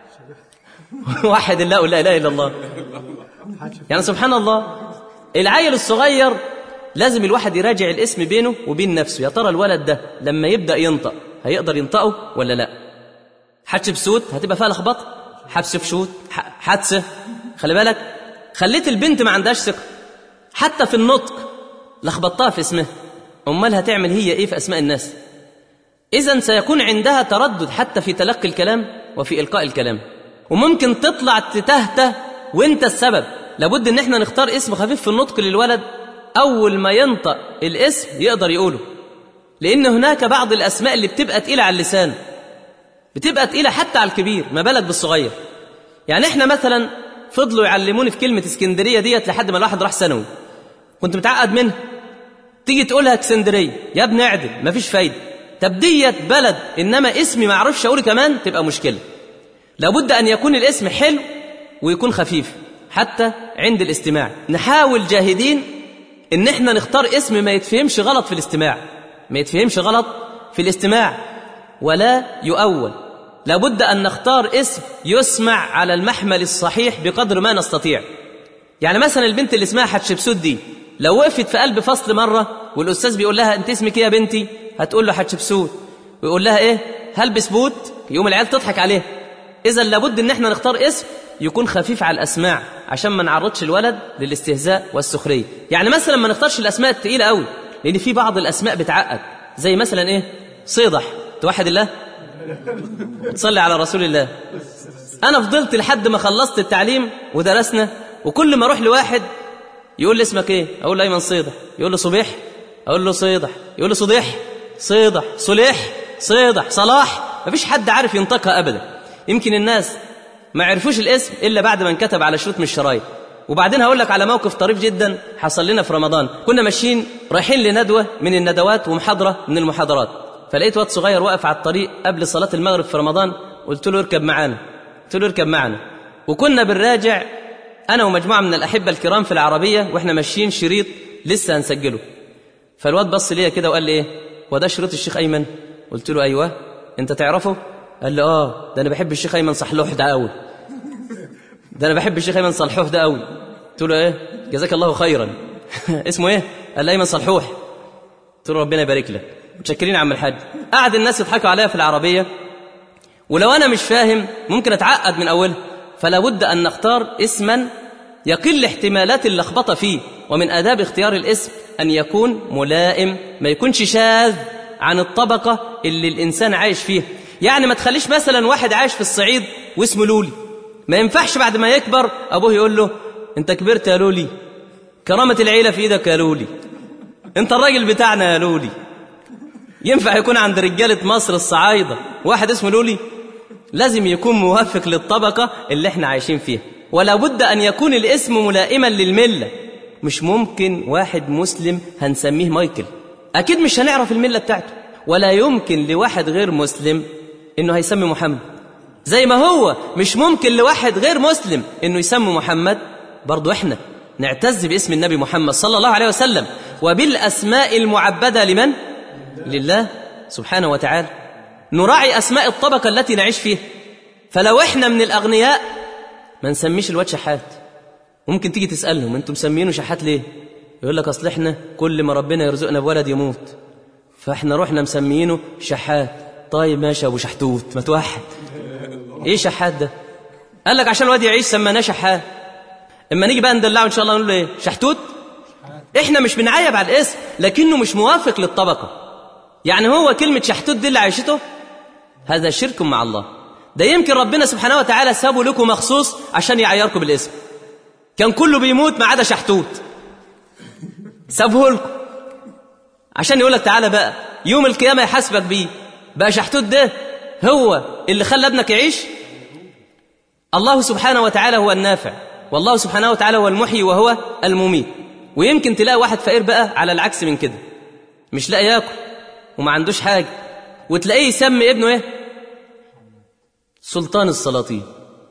واحد الله ولا اله الا الله. يعني سبحان الله، العيل الصغير لازم الواحد يراجع الاسم بينه وبين نفسه، يا ترى الولد ده لما يبدأ ينطق هيقدر ينطقه ولا لا؟ حتشبسوت هتبقى فيها لخبطه، حبسفشوت، حادثه. خلي بالك، خليت البنت ما عندهاش ثقه حتى في النطق، لخبطتها في اسمها، امال هتعمل هي ايه في اسماء الناس؟ اذا سيكون عندها تردد حتى في تلقي الكلام وفي القاء الكلام، وممكن تطلع تتهته وانت السبب. لابد ان احنا نختار اسم خفيف في النطق للولد، اول ما ينطق الاسم يقدر يقوله، لان هناك بعض الاسماء اللي بتبقى تقيله على اللسان، بتبقى تقيله حتى على الكبير، ما بالك بالصغير. يعني احنا مثلا فضلوا يعلموني في كلمه اسكندريه ديت لحد ما الواحد راح ثانوي، كنت متعقد منها. تيجي تقولها اسكندريه يا ابني اعدل، مفيش فايده. طب ديت بلد، انما اسمي ما اعرفش اقول كمان، تبقى مشكله. لابد ان يكون الاسم حلو ويكون خفيف حتى عند الاستماع. نحاول جاهدين ان احنا نختار اسم ما يتفهمش غلط في الاستماع، ما يتفهمش غلط في الاستماع ولا يؤول. لابد ان نختار اسم يسمع على المحمل الصحيح بقدر ما نستطيع. يعني مثلا البنت اللي اسمها حتشبسوت دي لو وقفت في قلب فصل مره والاستاذ بيقول لها انت اسمك ايه يا بنتي، هتقول له حتشبسوت، ويقول لها ايه؟ هلبس بوت، يوم العيال تضحك عليه. اذا لابد ان احنا نختار اسم يكون خفيف على الاسماع عشان ما نعرضش الولد للاستهزاء والسخريه. يعني مثلا ما نختارش الاسماء الثقيله قوي، لان في بعض الاسماء بتعقد، زي مثلا ايه؟ صيدح، توحد الله وتصلي على رسول الله. انا فضلت لحد ما خلصت التعليم ودرسنا، وكل ما اروح لواحد يقول لي اسمك ايه، اقول له ايمن صيدح، يقول له صبيح، اقول له صيدح، يقول له صديح، صيدح، صليح، صيدح، صلاح. مفيش حد عارف ينطقها ابدا. يمكن الناس ما عرفوش الاسم الا بعد ما انكتب على شريط من الشرايط. وبعدين هقول لك على موقف طريف جدا حصل لنا في رمضان. كنا ماشيين رايحين لندوه من الندوات ومحاضره من المحاضرات، فلقيت واد صغير واقف على الطريق قبل صلاه المغرب في رمضان، قلت له اركب معانا، قلت له اركب معانا. وكنا بنراجع انا ومجموعه من الاحبه الكرام في العربيه واحنا ماشيين شريط لسه هنسجله. فالواد بص ليا كده وقال لي ايه؟ وده شريط الشيخ ايمن؟ قلت له ايوه. انت تعرفه؟ قال لي اه، ده انا بحب الشيخ ايمن صحلوح ده قوي، ده انا بحب الشيخ ايمن صلحوح ده قوي. قلت له ايه؟ جزاك الله خيرا. اسمه ايه؟ قال لي ايمن صلحوح. قلت له ربنا يبارك لك، متشكرين يا عم الحاج. قعد الناس يضحكوا عليا في العربيه، ولو انا مش فاهم ممكن اتعقد من اولها. فلا بد ان نختار اسما يقل احتمالات اللخبطه فيه. ومن آداب اختيار الاسم ان يكون ملائم، ما يكونش شاذ عن الطبقه اللي الانسان عايش فيها. يعني ما تخليش مثلا واحد عايش في الصعيد واسمه لولي، ما ينفعش بعد ما يكبر ابوه يقول له انت كبرت يا لولي، كرامه العيله في ايدك يا لولي، انت الراجل بتاعنا يا لولي. ينفع يكون عند رجاله مصر الصعايده واحد اسمه لولي؟ لازم يكون موافق للطبقه اللي احنا عايشين فيها. ولا بد ان يكون الاسم ملائما للمله. مش ممكن واحد مسلم هنسميه مايكل، اكيد مش هنعرف المله بتاعته. ولا يمكن لواحد غير مسلم انه هيسمي محمد، زي ما هو مش ممكن لواحد غير مسلم انه يسمي محمد. برضو احنا نعتز باسم النبي محمد صلى الله عليه وسلم وبالاسماء المعبده لمن؟ لله سبحانه وتعالى. نراعي اسماء الطبقه التي نعيش فيها. فلو احنا من الاغنياء ما نسميش الواد شحات. ممكن تيجي تسالهم انتم مسمينه شحات ليه؟ يقول لك اصل احنا كل ما ربنا يرزقنا بولد يموت، فاحنا رحنا مسميينه شحات. طيب ماشي يا ابو شحتوت، ما توحد. ايه شحات ده؟ قال لك عشان الواد يعيش سميناه شحات. اما نيجي بقى ندلعه ان شاء الله نقول له ايه؟ شحتوت. احنا مش بنعيب على الاسم، لكنه مش موافق للطبقه. يعني هو كلمه شحتوت دي اللي عيشته، هذا شرك مع الله. ده يمكن ربنا سبحانه وتعالى سابه لكم مخصوص عشان يعيركم بالاسم. كان كله بيموت ما عدا شحتوت، سابه لكم عشان يقول لك تعالى بقى يوم القيامه يحاسبك بيه. بقى شحتوت ده هو اللي خلى ابنك يعيش؟ الله سبحانه وتعالى هو النافع، والله سبحانه وتعالى هو المحيي وهو المميت. ويمكن تلاقي واحد فقير بقى على العكس من كده، مش لاقي ياكل وما عندوش حاجه، وتلاقيه يسمي ابنه ايه؟ سلطان السلاطين،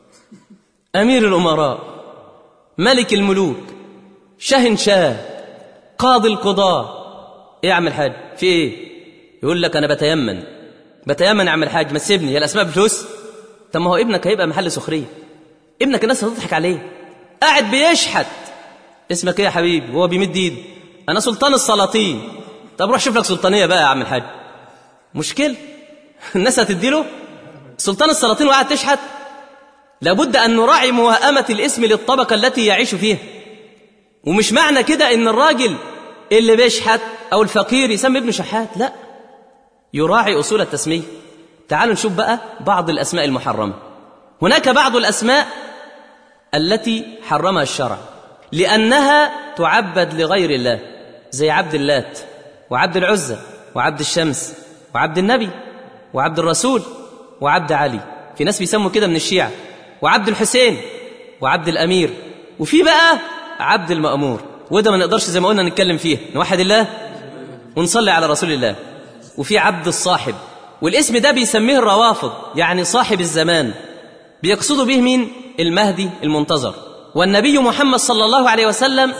امير الامراء، ملك الملوك، شاهنشاه، قاضي القضاه. ايه يا عم الحاج في ايه؟ يقول لك انا بتيمن. بتيمن يا عم الحاج، ما تسيبني، هي الاسماء بفلوس؟ طب ما هو ابنك هيبقى محل سخريه، ابنك الناس هتضحك عليه، قاعد بيشحت. اسمك ايه يا حبيبي؟ وهو بيمد ايده، انا سلطان السلاطين. طب روح شوف لك سلطانيه بقى يا عم الحاج. مشكله الناس هتديله سلطان السلاطين وقاعد تشحت؟ لابد ان نراعي موائمه الاسم للطبقه التي يعيش فيها. ومش معنى كده ان الراجل اللي بيشحت او الفقير يسمي ابنه شحات، لا، يراعي اصول التسميه. تعالوا نشوف بقى بعض الاسماء المحرمه. هناك بعض الاسماء التي حرمها الشرع لانها تعبد لغير الله، زي عبد اللات وعبد العزى وعبد الشمس وعبد النبي وعبد الرسول وعبد علي. في ناس بيسموا كده من الشيعة، وعبد الحسين وعبد الأمير. وفي بقى عبد المأمور، وده ما نقدرش زي ما قلنا نتكلم فيه، نوحد الله ونصلي على رسول الله. وفي عبد الصاحب، والاسم ده بيسميه الروافض، يعني صاحب الزمان، بيقصدوا به مين؟ المهدي المنتظر. والنبي محمد صلى الله عليه وسلم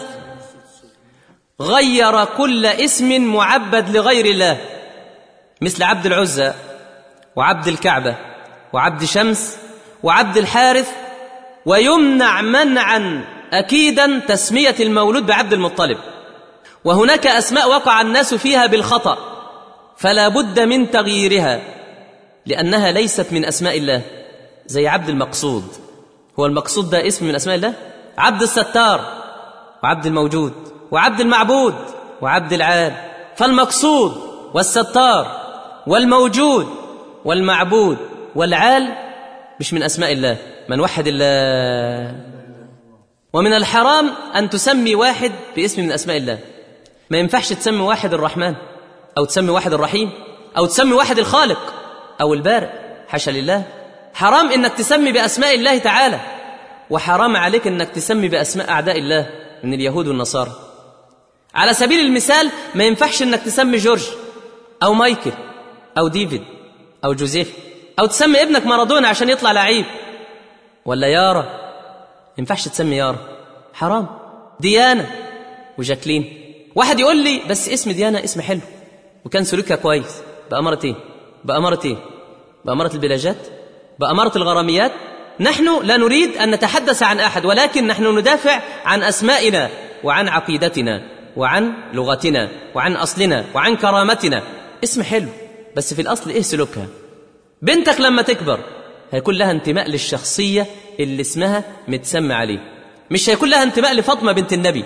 غير كل اسم معبد لغير الله، مثل عبد العزى وعبد الكعبة وعبد شمس وعبد الحارث. ويمنع منعا أكيدا تسمية المولود بعبد المطلب. وهناك أسماء وقع الناس فيها بالخطأ، فلا بد من تغييرها لأنها ليست من أسماء الله، زي عبد المقصود. هو المقصود ده اسم من أسماء الله؟ عبد الستار وعبد الموجود وعبد المعبود وعبد العال. فالمقصود والستار والموجود والمعبود والعال مش من أسماء الله. من وحد الله. ومن الحرام أن تسمي واحد باسم من أسماء الله. ما ينفعش تسمي واحد الرحمن، أو تسمي واحد الرحيم، أو تسمي واحد الخالق أو البارئ، حاشا لله. حرام إنك تسمي بأسماء الله تعالى، وحرام عليك إنك تسمي بأسماء أعداء الله من اليهود والنصارى. على سبيل المثال، ما ينفعش إنك تسمي جورج أو مايكل أو ديفيد أو جوزيف، أو تسمي ابنك مارادونا عشان يطلع لعيب، ولا يارا. ما ينفعش تسمي يارا، حرام. ديانا وجاكلين. واحد يقول لي بس اسم ديانا اسم حلو وكان سلوكها كويس، بأمارة ايه؟ بأمارة ايه؟ بأمارة البلاجات؟ بأمارة الغراميات؟ نحن لا نريد أن نتحدث عن أحد، ولكن نحن ندافع عن أسمائنا وعن عقيدتنا وعن لغتنا وعن أصلنا وعن كرامتنا. اسم حلو، بس في الأصل إيه سلوكها؟ بنتك لما تكبر هيكون لها انتماء للشخصية اللي اسمها متسمى عليه، مش هيكون لها انتماء لفاطمة بنت النبي.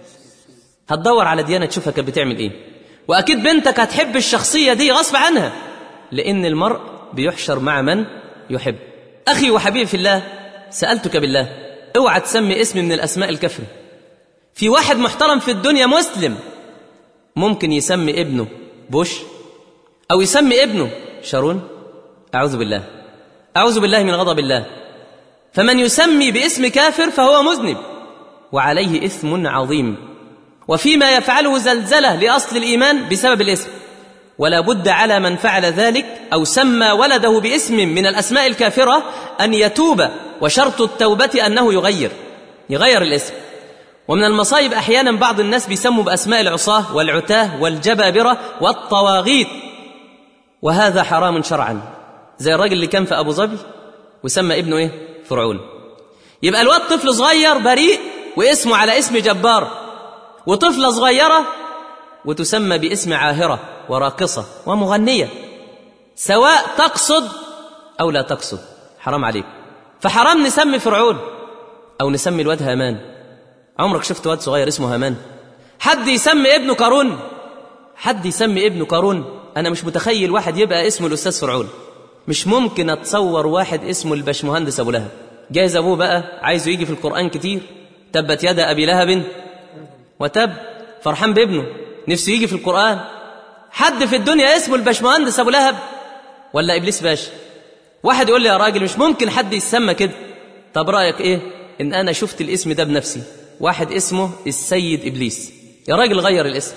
هتدور على ديانة تشوفها كانت بتعمل ايه، وأكيد بنتك هتحب الشخصية دي غصب عنها، لأن المرء بيحشر مع من يحب. أخي وحبيبي في الله، سألتك بالله اوعى تسمي اسم من الأسماء الكفر. في واحد محترم في الدنيا مسلم ممكن يسمي ابنه بوش، أو يسمي ابنه شارون. أعوذ بالله، أعوذ بالله من غضب الله. فمن يسمي باسم كافر فهو مذنب وعليه إثم عظيم، وفيما يفعله زلزلة لأصل الإيمان بسبب الاسم. ولا بد على من فعل ذلك أو سمى ولده باسم من الأسماء الكافرة أن يتوب، وشرط التوبة أنه يغير يغير الاسم. ومن المصائب أحيانا بعض الناس بيسموا بأسماء العصاة والعتاه والجبابرة والطواغيت، وهذا حرام شرعا، زي الراجل اللي كان في أبو ظبي وسمى ابنه إيه؟ فرعون. يبقى الواد طفل صغير بريء واسمه على اسم جبار، وطفلة صغيرة وتسمى باسم عاهرة وراقصة ومغنية، سواء تقصد أو لا تقصد، حرام عليك. فحرام نسمي فرعون أو نسمي الواد هامان. عمرك شفت واد صغير اسمه هامان؟ حد يسمي ابنه قارون؟ حد يسمي ابنه قارون؟ أنا مش متخيل واحد يبقى اسمه الأستاذ فرعون. مش ممكن أتصور واحد اسمه البشمهندس أبو لهب. جايز أبوه بقى عايزه يجي في القرآن كتير، تبت يد أبي لهب وتب، فرحان بابنه نفسه يجي في القرآن. حد في الدنيا اسمه البشمهندس أبو لهب ولا إبليس باشا؟ واحد يقول لي يا راجل مش ممكن حد يسمى كده. طب رأيك إيه إن أنا شفت الاسم ده بنفسي؟ واحد اسمه السيد إبليس. يا راجل غير الاسم.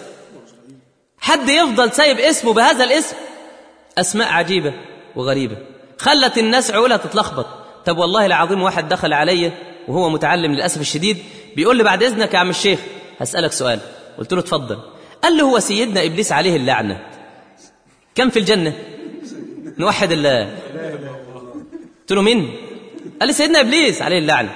حد يفضل سايب اسمه بهذا الاسم؟ أسماء عجيبة وغريبة خلت الناس عقولها تتلخبط. طب والله العظيم واحد دخل علي وهو متعلم للأسف الشديد بيقول لي بعد إذنك يا عم الشيخ هسألك سؤال. قلت له اتفضل. قال له هو سيدنا إبليس عليه اللعنة كم في الجنة؟ نوحد الله. قلت له مين؟ قال لي سيدنا إبليس عليه اللعنة.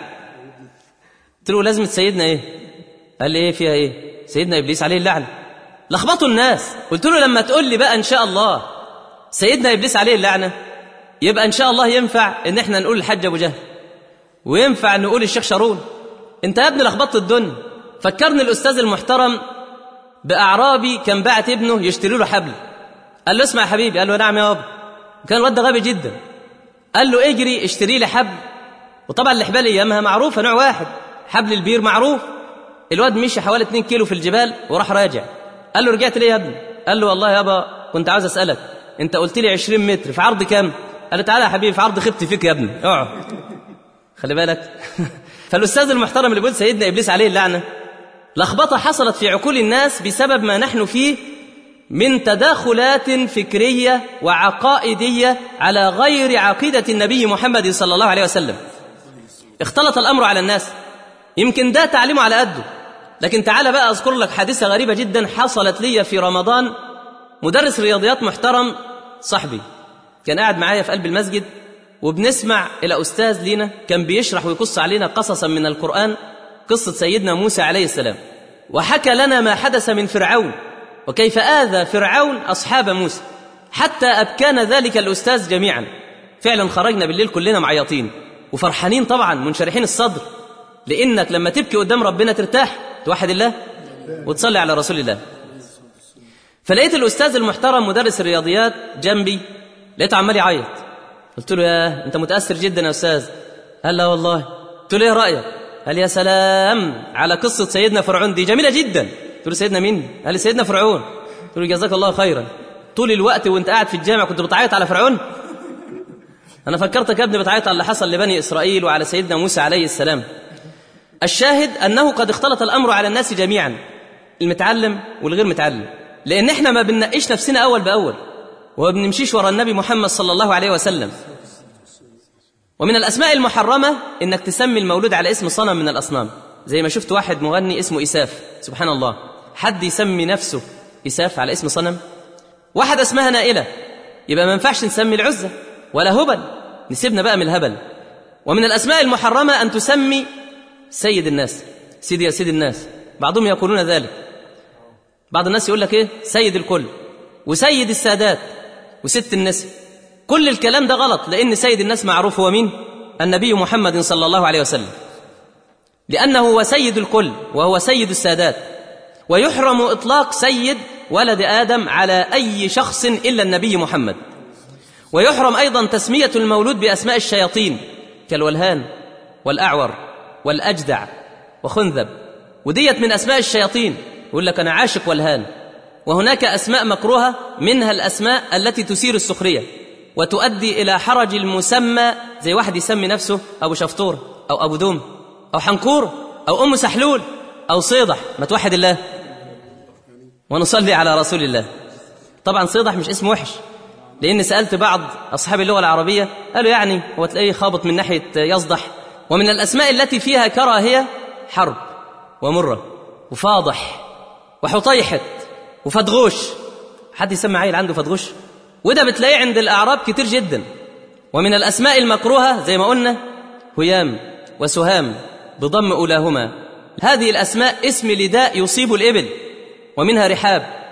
قلت له لازمة سيدنا إيه؟ قال لي إيه فيها إيه؟ سيدنا إبليس عليه اللعنة. لخبطوا الناس. قلت له لما تقول لي بقى إن شاء الله سيدنا إبليس عليه اللعنة يبقى إن شاء الله ينفع إن إحنا نقول الحج أبو جهل وينفع نقول الشيخ شارون. أنت يا ابني لخبطت الدنيا. فكرني الأستاذ المحترم بأعرابي كان باعت ابنه يشتري له حبل. قال له اسمع يا حبيبي. قال له نعم يا أبا. كان الواد ده غبي جدا. قال له اجري اشتري لي حبل. وطبعا الحبال ايامها معروفه نوع واحد، حبل البير معروف. الواد مشي حوالي اتنين كيلو في الجبال وراح راجع. قال له رجعت ليه يا ابني؟ قال له والله يابا كنت عاوز اسالك، انت قلت لي عشرين متر في عرض كام؟ قال له تعالى يا حبيبي في عرض خبت فيك يا ابني اقعد. خلي بالك. فالاستاذ المحترم اللي بيقول سيدنا ابليس عليه اللعنه لخبطه حصلت في عقول الناس بسبب ما نحن فيه من تداخلات فكرية وعقائدية على غير عقيدة النبي محمد صلى الله عليه وسلم. اختلط الأمر على الناس. يمكن ده تعليمه على قده. لكن تعال بقى أذكر لك حادثة غريبة جدا حصلت لي في رمضان. مدرس رياضيات محترم صاحبي كان قاعد معايا في قلب المسجد وبنسمع إلى أستاذ لينا كان بيشرح ويقص علينا قصصا من القرآن، قصة سيدنا موسى عليه السلام، وحكى لنا ما حدث من فرعون وكيف آذى فرعون أصحاب موسى حتى أبكانا ذلك الأستاذ جميعا. فعلا خرجنا بالليل كلنا معيطين وفرحانين طبعا منشرحين الصدر، لأنك لما تبكي قدام ربنا ترتاح توحد الله وتصلي على رسول الله. فلقيت الأستاذ المحترم مدرس الرياضيات جنبي، لقيته عمال يعيط. قلت له يا أنت متأثر جدا يا أستاذ. قال لا والله. قلت له ايه رأيك؟ قال يا سلام على قصة سيدنا فرعون دي جميلة جدا. قلت له سيدنا مين؟ قال لي سيدنا فرعون. قلت له جزاك الله خيرا. طول الوقت وانت قاعد في الجامع كنت بتعيط على فرعون؟ انا فكرتك يا ابني بتعيط على اللي حصل لبني اسرائيل وعلى سيدنا موسى عليه السلام. الشاهد انه قد اختلط الامر على الناس جميعا، المتعلم والغير متعلم، لان احنا ما بنناقش نفسنا اول باول وما بنمشيش ورا النبي محمد صلى الله عليه وسلم. ومن الاسماء المحرمه انك تسمي المولود على اسم صنم من الاصنام، زي ما شفت واحد مغني اسمه إساف. سبحان الله، حد يسمي نفسه إساف على اسم صنم؟ واحد اسمها نائلة، يبقى ما ينفعش نسمي العزة ولا هبل، نسيبنا بقى من الهبل. ومن الأسماء المحرمة أن تسمي سيد الناس، سيدي يا سيد الناس، بعضهم يقولون ذلك. بعض الناس يقول لك إيه؟ سيد الكل وسيد السادات وست النساء. كل الكلام ده غلط، لأن سيد الناس معروف هو مين؟ النبي محمد صلى الله عليه وسلم، لأنه هو سيد الكل وهو سيد السادات. ويحرم إطلاق سيد ولد آدم على أي شخص إلا النبي محمد. ويحرم أيضا تسمية المولود بأسماء الشياطين كالولهان والأعور والأجدع وخنذب، وديت من أسماء الشياطين. يقول لك أنا عاشق ولهان. وهناك أسماء مكروهة، منها الأسماء التي تثير السخرية وتؤدي إلى حرج المسمى، زي واحد يسمي نفسه أبو شفطور أو أبو دوم أو حنكور أو أم سحلول أو صيدح. ما توحد الله ونصلي على رسول الله. طبعا صيدح مش اسم وحش، لأن سألت بعض أصحاب اللغة العربية قالوا يعني هو تلاقيه خابط من ناحية يصدح. ومن الأسماء التي فيها كراهية حرب ومرة وفاضح وحطيحت وفدغوش. حد يسمى عيل عنده فدغوش؟ وده بتلاقيه عند الأعراب كتير جدا. ومن الأسماء المكروهة زي ما قلنا هيام وسهام بضم أولاهما. هذه الأسماء اسم لداء يصيب الإبل. ومنها رحاب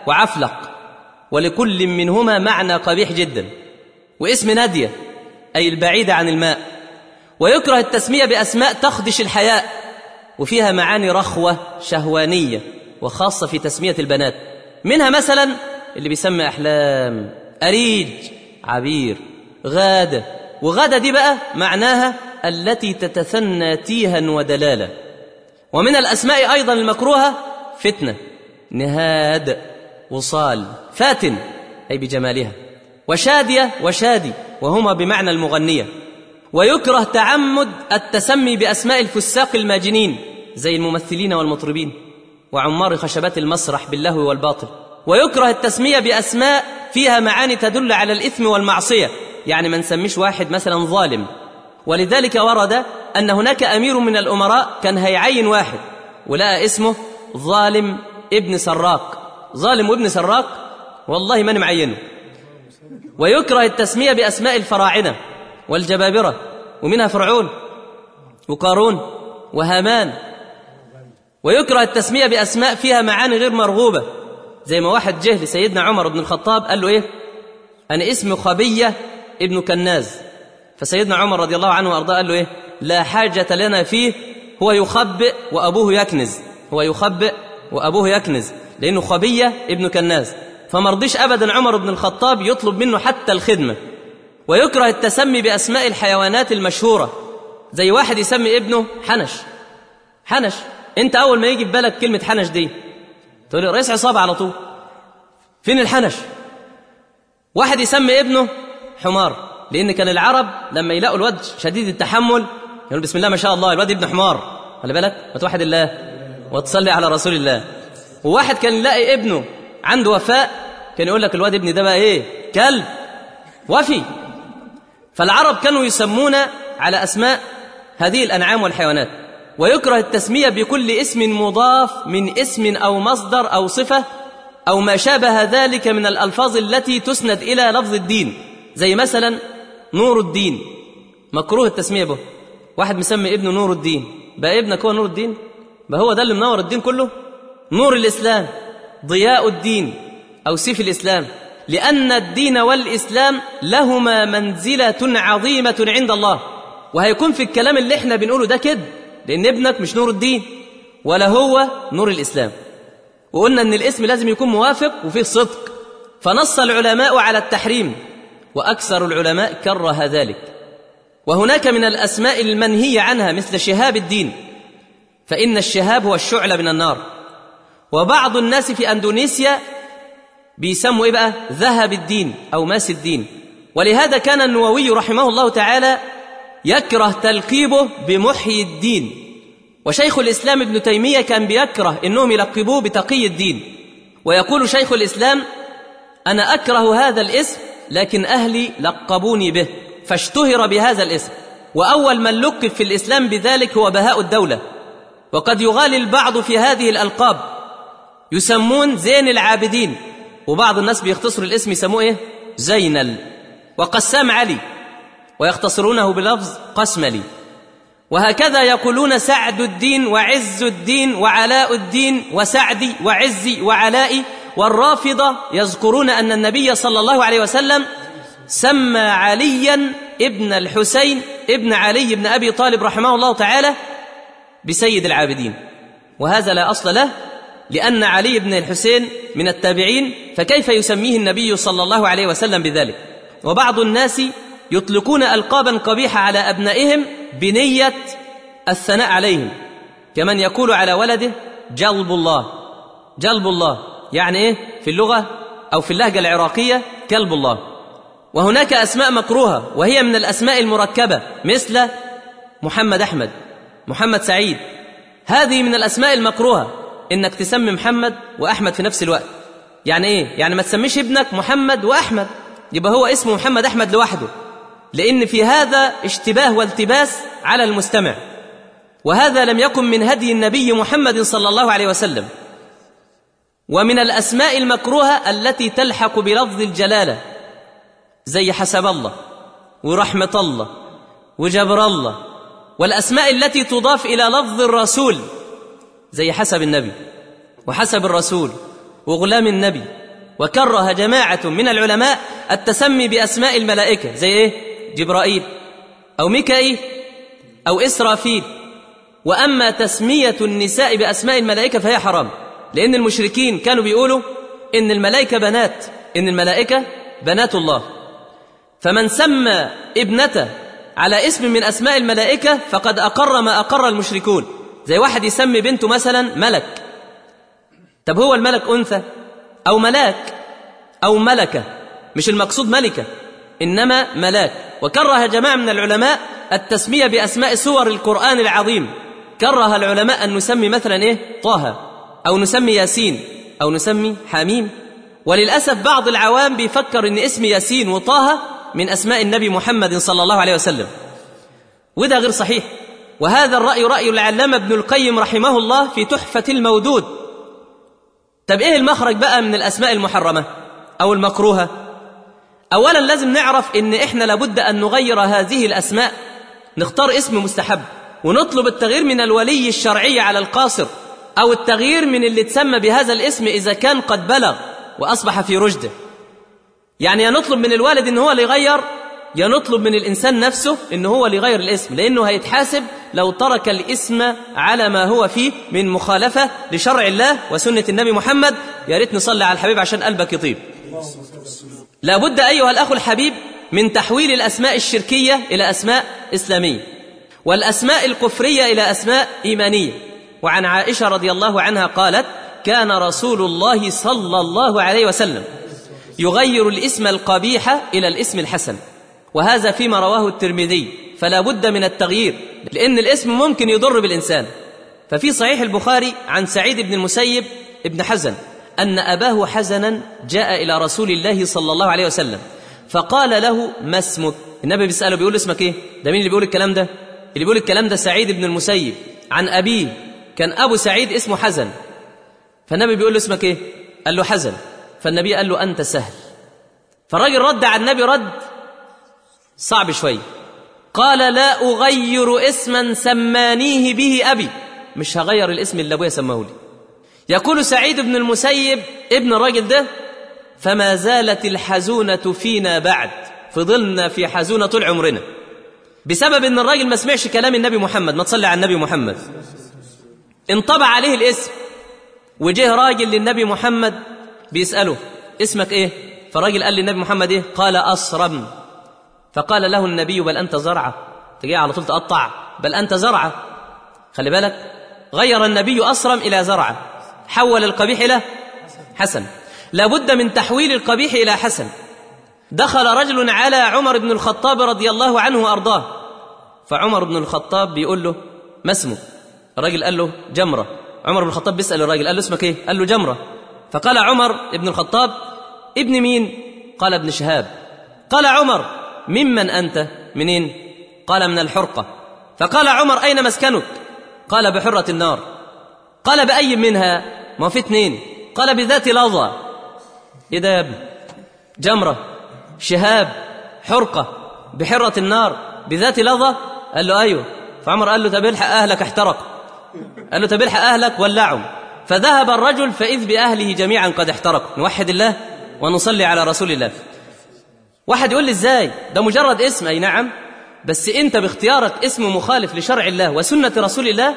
وعفلق، ولكل منهما معنى قبيح جدا. واسم نادية أي البعيدة عن الماء. ويكره التسمية بأسماء تخدش الحياء، وفيها معاني رخوة شهوانية وخاصة في تسمية البنات، منها مثلا اللي بيسمي أحلام، أريج، عبير، غادة. وغادة دي بقى معناها التي تتثنى تيها ودلالة. ومن الأسماء أيضا المكروهة فتنة، نهاد، وصال، فاتن أي بجمالها، وشادية وشادي وهما بمعنى المغنية. ويكره تعمد التسمي بأسماء الفساق الماجنين زي الممثلين والمطربين وعمار خشبات المسرح باللهو والباطل. ويكره التسمية بأسماء فيها معاني تدل على الإثم والمعصية، يعني ما نسميش واحد مثلا ظالم. ولذلك ورد أن هناك أمير من الأمراء كان هيعين واحد ولقى اسمه ظالم ابن سراق، ظالم وابن سراق، والله من معينه. ويكره التسمية بأسماء الفراعنة والجبابرة، ومنها فرعون وقارون وهامان. ويكره التسمية بأسماء فيها معاني غير مرغوبة، زي ما واحد جه لسيدنا عمر بن الخطاب قال له إيه؟ أنا اسمي خبية ابن كناز. فسيدنا عمر رضي الله عنه وأرضاه قال له إيه؟ لا حاجة لنا فيه، هو يخبئ وأبوه يكنز، هو يخبئ وأبوه يكنز، لأنه خبية ابن كناز. فمرضيش أبدا عمر بن الخطاب يطلب منه حتى الخدمة. ويكره التسمي بأسماء الحيوانات المشهورة، زي واحد يسمي ابنه حنش. حنش، انت أول ما يجي في بالك كلمة حنش دي تقول لي رئيس عصابة على طول، فين الحنش؟ واحد يسمي ابنه حمار، لأن كان العرب لما يلاقوا الواد شديد التحمل يقول بسم الله ما شاء الله الواد ابن حمار، خلي بالك وتوحد الله وتصلي على رسول الله. وواحد كان يلاقي ابنه عنده وفاء كان يقول لك الواد ابني ده بقى ايه؟ كلب وفي. فالعرب كانوا يسمون على أسماء هذه الأنعام والحيوانات. ويكره التسمية بكل اسم مضاف من اسم أو مصدر أو صفة أو ما شابه ذلك من الألفاظ التي تسند إلى لفظ الدين، زي مثلا نور الدين، مكروه التسمية به. واحد مسمي ابنه نور الدين، بقى ابنك هو نور الدين؟ بقى هو ده اللي منور الدين كله؟ نور الإسلام، ضياء الدين أو سيف الإسلام، لأن الدين والإسلام لهما منزلة عظيمة عند الله. وهيكون في الكلام اللي احنا بنقوله ده كده، لأن ابنك مش نور الدين ولا هو نور الإسلام. وقلنا أن الاسم لازم يكون موافق وفيه صدق، فنص العلماء على التحريم، وأكثر العلماء كره ذلك. وهناك من الأسماء المنهي عنها مثل شهاب الدين، فإن الشهاب هو الشعلة من النار. وبعض الناس في أندونيسيا بيسموا إيه بقى؟ ذهب الدين أو ماس الدين. ولهذا كان النووي رحمه الله تعالى يكره تلقيبه بمحيي الدين، وشيخ الإسلام ابن تيمية كان بيكره إنهم يلقبوه بتقي الدين. ويقول شيخ الإسلام أنا أكره هذا الاسم لكن أهلي لقبوني به فاشتهر بهذا الاسم، وأول من لقب في الإسلام بذلك هو بهاء الدولة. وقد يغالي البعض في هذه الألقاب، يسمون زين العابدين، وبعض الناس بيختصر الاسم يسموه إيه؟ زينل، وقسام علي، ويختصرونه بلفظ قسملي. وهكذا يقولون سعد الدين وعز الدين وعلاء الدين وسعدي وعزي وعلائي. والرافضة يذكرون أن النبي صلى الله عليه وسلم سمى عليا ابن الحسين ابن علي بن أبي طالب رحمه الله تعالى بسيد العابدين، وهذا لا أصل له، لأن علي بن الحسين من التابعين، فكيف يسميه النبي صلى الله عليه وسلم بذلك؟ وبعض الناس يطلقون ألقابا قبيحة على أبنائهم بنية الثناء عليهم، كمن يقول على ولده جلب الله. جلب الله يعني إيه في اللغة أو في اللهجة العراقية؟ كلب الله. وهناك أسماء مكروهة وهي من الأسماء المركبة، مثل محمد أحمد، محمد سعيد. هذه من الأسماء المكروهة، إنك تسمي محمد وأحمد في نفس الوقت. يعني إيه؟ يعني ما تسميش ابنك محمد وأحمد، يبقى هو اسمه محمد أحمد لوحده، لأن في هذا اشتباه والتباس على المستمع، وهذا لم يكن من هدي النبي محمد صلى الله عليه وسلم. ومن الأسماء المكروهة التي تلحق بلفظ الجلالة، زي حسب الله ورحمة الله وجبر الله، والأسماء التي تضاف إلى لفظ الرسول زي حسب النبي وحسب الرسول وغلام النبي، وكره جماعة من العلماء التسمي بأسماء الملائكة زي إيه؟ جبرائيل أو ميكائيل أو إسرافيل. وأما تسمية النساء بأسماء الملائكة فهي حرام، لأن المشركين كانوا بيقولوا إن الملائكة بنات، إن الملائكة بنات الله. فمن سمى ابنته على اسم من أسماء الملائكة فقد أقر ما أقر المشركون. زي واحد يسمي بنته مثلا ملك. طب هو الملك أنثى أو ملاك أو ملكة؟ مش المقصود ملكة، إنما ملاك. وكره جماعة من العلماء التسمية بأسماء سور القرآن العظيم. كره العلماء أن نسمي مثلا إيه؟ طه، أو نسمي ياسين، أو نسمي حميم. وللأسف بعض العوام بيفكر أن اسم ياسين وطه من أسماء النبي محمد صلى الله عليه وسلم، وده غير صحيح. وهذا الرأي رأي العلامة ابن القيم رحمه الله في تحفة المودود. طب إيه المخرج بقى من الأسماء المحرمة أو المكروهة؟ أولا لازم نعرف إن إحنا لابد أن نغير هذه الأسماء، نختار اسم مستحب ونطلب التغيير من الولي الشرعي على القاصر، أو التغيير من اللي تسمى بهذا الاسم إذا كان قد بلغ وأصبح في رشده. يعني ينطلب من الوالد إن هو اللي يغير، ينطلب من الإنسان نفسه إن هو اللي يغير الاسم، لأنه هيتحاسب لو ترك الاسم على ما هو فيه من مخالفة لشرع الله وسنة النبي محمد. يا ريت نصلي على الحبيب عشان قلبك يطيب. لابد أيها الأخ الحبيب من تحويل الأسماء الشركية إلى أسماء إسلامية، والأسماء الكفرية إلى أسماء إيمانية. وعن عائشة رضي الله عنها قالت: كان رسول الله صلى الله عليه وسلم يغير الاسم القبيح إلى الاسم الحسن، وهذا فيما رواه الترمذي. فلا بد من التغيير، لأن الاسم ممكن يضر بالإنسان. ففي صحيح البخاري عن سعيد بن المسيب ابن حزن أن أباه حزنا جاء إلى رسول الله صلى الله عليه وسلم فقال له: ما اسمك؟ النبي بيسأله بيقول اسمك إيه؟ ده مين اللي بيقول الكلام ده؟ اللي بيقول الكلام ده سعيد بن المسيب عن أبيه، كان أبو سعيد اسمه حزن. فالنبي بيقول له اسمك إيه؟ قال له حزن. فالنبي قال له: أنت سهل. فالراجل رد على النبي رد صعب شوي، قال: لا أغير اسما سمانيه به أبي، مش هغير الاسم اللي أبويا سماه لي. يقول سعيد بن المسيب ابن الراجل ده: فما زالت الحزونة فينا بعد، فضلنا في حزونة طول عمرنا بسبب ان الراجل ما سمعش كلام النبي محمد. ما تصلي على النبي محمد. انطبع عليه الاسم، وجه راجل للنبي محمد بيسأله: اسمك ايه؟ فالراجل قال للنبي محمد ايه؟ قال: أصرم. فقال له النبي: بل أنت زرعة. تجي على طول تقطع، بل أنت زرعة. خلي بالك، غير النبي أصرم إلى زرعة، حول القبيح إلى حسن. لابد من تحويل القبيح إلى حسن. دخل رجل على عمر بن الخطاب رضي الله عنه وأرضاه، فعمر بن الخطاب بيقول له: ما اسمه؟ الراجل قال له: جمرة. عمر بن الخطاب بيسأل الراجل، قال له: اسمك ايه؟ قال له: جمرة. فقال عمر بن الخطاب: ابن مين؟ قال: ابن شهاب. قال عمر: ممن أنت؟ منين؟ قال: من الحرقة. فقال عمر: أين مسكنك؟ قال: بحرة النار. قال: بأي منها؟ ما في اثنين. قال: بذات لظى. ايه ده يا ابني؟ جمرة، شهاب، حرقة، بحرة النار، بذات لظى؟ قال له: أيوه. فعمر قال له: طب الحق أهلك احترق. قال له: طب الحق أهلك ولعوا. فذهب الرجل فإذ بأهله جميعا قد احترقوا. نوحد الله ونصلي على رسول الله. واحد يقول لي: ازاي؟ ده مجرد اسم. أي نعم، بس انت باختيارك اسم مخالف لشرع الله وسنة رسول الله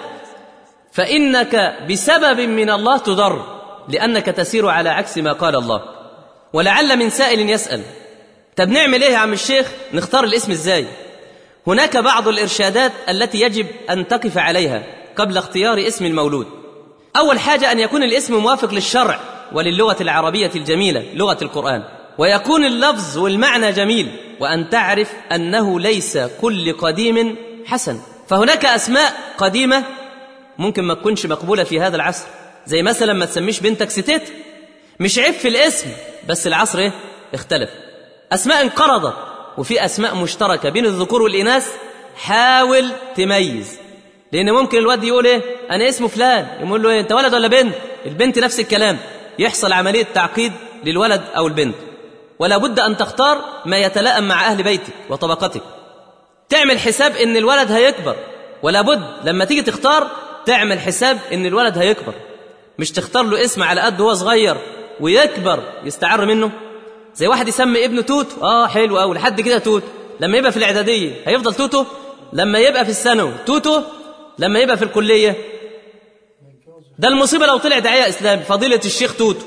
فإنك بسبب من الله تضر، لأنك تسير على عكس ما قال الله. ولعل من سائل يسأل: طب نعمل ايه يا عم الشيخ؟ نختار الاسم ازاي؟ هناك بعض الإرشادات التي يجب أن تقف عليها قبل اختيار اسم المولود. أول حاجة أن يكون الاسم موافق للشرع وللغة العربية الجميلة، لغة القرآن، ويكون اللفظ والمعنى جميل، وأن تعرف أنه ليس كل قديم حسن. فهناك أسماء قديمة ممكن ما تكونش مقبولة في هذا العصر، زي مثلا ما تسميش بنتك ستات، مش عيب في الاسم، بس العصر ايه؟ اختلف. أسماء انقرضت، وفي أسماء مشتركة بين الذكور والإناث، حاول تميز، لأن ممكن الواد يقول ايه؟ أنا اسمه فلان، يقول له ايه؟ أنت ولد ولا بنت؟ البنت نفس الكلام، يحصل عملية تعقيد للولد أو البنت. ولا بد أن تختار ما يتلائم مع أهل بيتك وطبقتك. تعمل حساب إن الولد هيكبر، ولا بد لما تيجي تختار تعمل حساب إن الولد هيكبر، مش تختار له اسم على قد هو صغير ويكبر يستعر منه؟ زي واحد يسمي ابنه توتو، اه حلو قوي لحد كده توتو، لما يبقى في الاعداديه هيفضل توتو، لما يبقى في الثانوي توتو، لما يبقى في الكليه. ده المصيبه لو طلع داعيه اسلامي فضيله الشيخ توتو.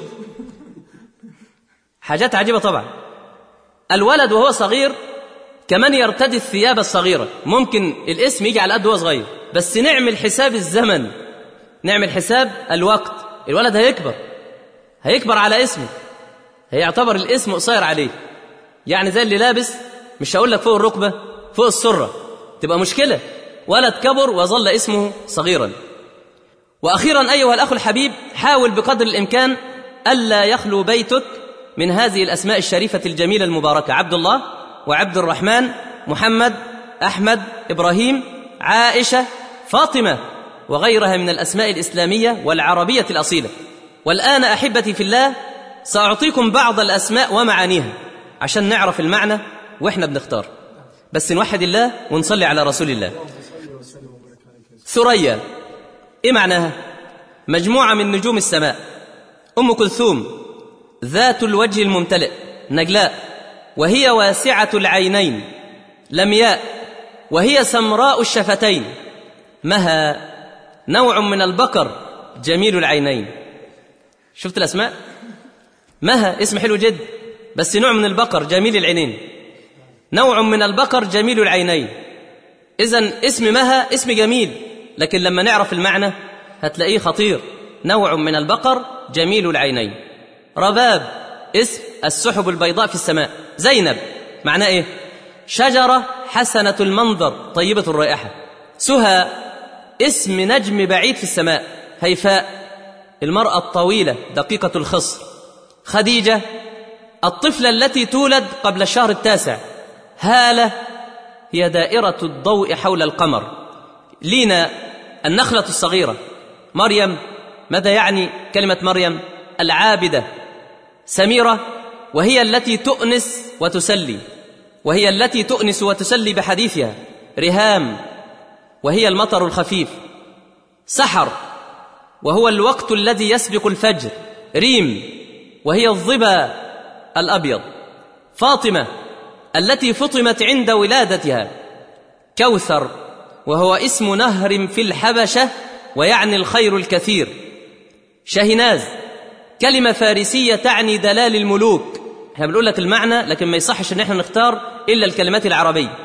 حاجات عجيبه طبعا. الولد وهو صغير كمان يرتدي الثياب الصغيره، ممكن الاسم يجي على قد وهو صغير، بس نعمل حساب الزمن، نعمل حساب الوقت، الولد هيكبر هيكبر على اسمه، هيعتبر الاسم قصير عليه. يعني زي اللي لابس، مش هقول لك فوق الركبه، فوق السره، تبقى مشكله. ولد كبر وظل اسمه صغيرا. واخيرا ايها الاخ الحبيب، حاول بقدر الامكان الا يخلو بيتك من هذه الاسماء الشريفه الجميله المباركه: عبد الله وعبد الرحمن، محمد، احمد، ابراهيم، عائشه، فاطمه، وغيرها من الاسماء الاسلاميه والعربيه الاصيله. والان احبتي في الله ساعطيكم بعض الاسماء ومعانيها عشان نعرف المعنى واحنا بنختار، بس نوحد الله ونصلي على رسول الله. ثريا ايه معناها؟ مجموعه من نجوم السماء. ام كلثوم ذات الوجه الممتلئ نجلاء، وهي واسعه العينين. لمياء وهي سمراء الشفتين. مها نوع من البقر جميل العينين. شفت الاسماء؟ مها اسم حلو جدا، بس نوع من البقر جميل العينين، نوع من البقر جميل العينين. إذن اسم مها اسم جميل، لكن لما نعرف المعنى هتلاقيه خطير. نوع من البقر جميل العينين. رباب اسم السحب البيضاء في السماء. زينب معناه ايه؟ شجرة حسنة المنظر طيبة الرائحة. سهى اسم نجم بعيد في السماء. هيفاء المرأة الطويلة دقيقة الخصر. خديجة الطفلة التي تولد قبل الشهر التاسع. هالة هي دائرة الضوء حول القمر. لينا النخلة الصغيرة. مريم ماذا يعني كلمة مريم؟ العابدة. سميرة وهي التي تؤنس وتسلي، وهي التي تؤنس وتسلي بحديثها. رهام وهي المطر الخفيف. سحر وهو الوقت الذي يسبق الفجر. ريم وهي الظبا الأبيض. فاطمة التي فطمت عند ولادتها. كوثر وهو اسم نهر في الحبشة ويعني الخير الكثير. شاهناز كلمة فارسية تعني دلال الملوك. احنا بنقول لك المعنى، لكن ما يصحش ان احنا نختار إلا الكلمات العربية.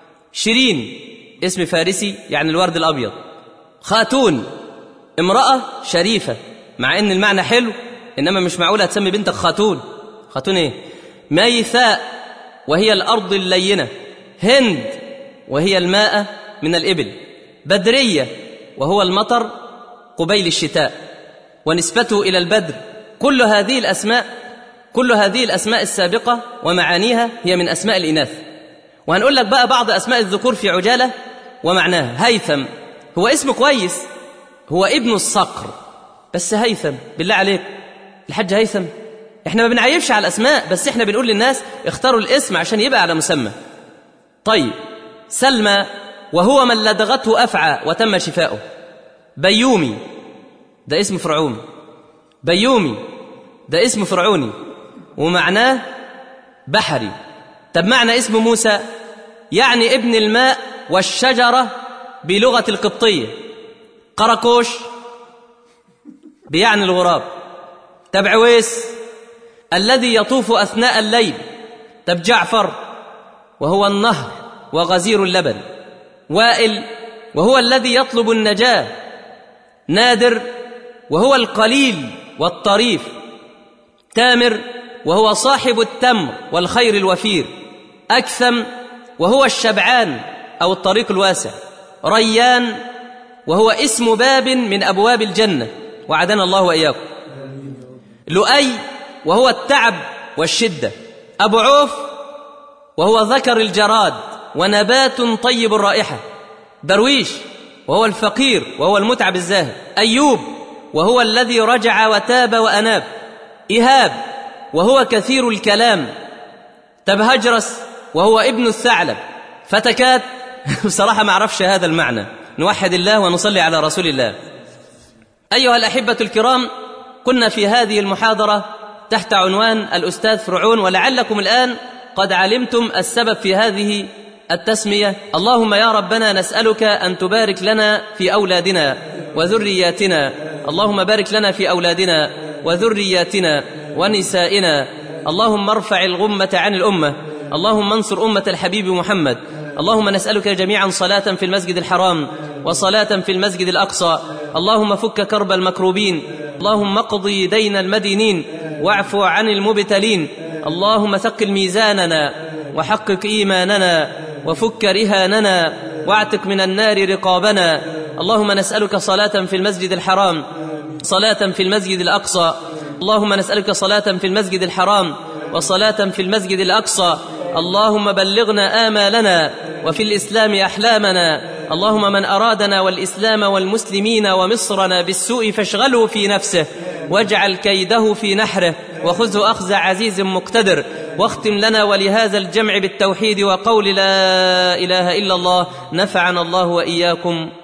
شيرين اسم فارسي يعني الورد الأبيض. خاتون امرأة شريفة، مع ان المعنى حلو، انما مش معقولة تسمي بنتك خاتون. خاتون ايه؟ ميثاء وهي الأرض اللينة. هند وهي الماء من الإبل. بدرية وهو المطر قبيل الشتاء ونسبته إلى البدر. كل هذه الأسماء كل هذه الأسماء السابقة ومعانيها هي من أسماء الإناث. وهنقول لك بقى بعض أسماء الذكور في عجالة ومعناها. هيثم هو اسم كويس، هو ابن الصقر، بس هيثم بالله عليك الحاج هيثم. احنا ما بنعيبش على الأسماء، بس احنا بنقول للناس اختاروا الاسم عشان يبقى على مسمى. طيب سلمى وهو من لدغته أفعى وتم شفاؤه. بيومي ده اسم فرعوني. بيومي ده اسم فرعوني ومعناه بحري. طب معنى اسم موسى؟ يعني ابن الماء والشجرة بلغة القبطية. قرقوش بيعني الغراب. طب عويس الذي يطوف أثناء الليل. طب جعفر وهو النهر وغزير اللبن. وائل وهو الذي يطلب النجاة. نادر وهو القليل والطريف. تامر وهو صاحب التمر والخير الوفير. أكثم وهو الشبعان أو الطريق الواسع. ريان وهو اسم باب من أبواب الجنة، وعدنا الله وإياكم. لؤي وهو التعب والشدة. أبو عوف وهو ذكر الجراد ونبات طيب الرائحة. درويش وهو الفقير وهو المتعب الزاهد. أيوب وهو الذي رجع وتاب وأناب. إيهاب وهو كثير الكلام. تبهجرس وهو ابن الثعلب. فتكات بصراحة ما أعرفش هذا المعنى. نوحد الله ونصلي على رسول الله. أيها الأحبة الكرام، كنا في هذه المحاضرة تحت عنوان الأستاذ فرعون، ولعلكم الآن قد علمتم السبب في هذه التسمية. اللهم يا ربنا نسألك أن تبارك لنا في أولادنا وذرياتنا، اللهم بارك لنا في أولادنا وذرياتنا ونسائنا، اللهم ارفع الغمة عن الأمة، اللهم انصر أمة الحبيب محمد. اللهم نسألك جميعا صلاة في المسجد الحرام وصلاة في المسجد الأقصى، اللهم فك كرب المكروبين، اللهم اقضي دين المدينين واعفو عن المبتلين، اللهم ثقل ميزاننا وحقق إيماننا وفك رهاننا واعتق من النار رقابنا. اللهم نسألك صلاة في المسجد الحرام، صلاة في المسجد الأقصى، اللهم نسألك صلاة في المسجد الحرام وصلاة في المسجد الأقصى. اللهم بلغنا آمالنا وفي الإسلام أحلامنا، اللهم من أرادنا والإسلام والمسلمين ومصرنا بالسوء فاشغله في نفسه واجعل كيده في نحره وخذه أخذ عزيز مقتدر، واختم لنا ولهذا الجمع بالتوحيد وقول لا إله إلا الله. نفعنا الله وإياكم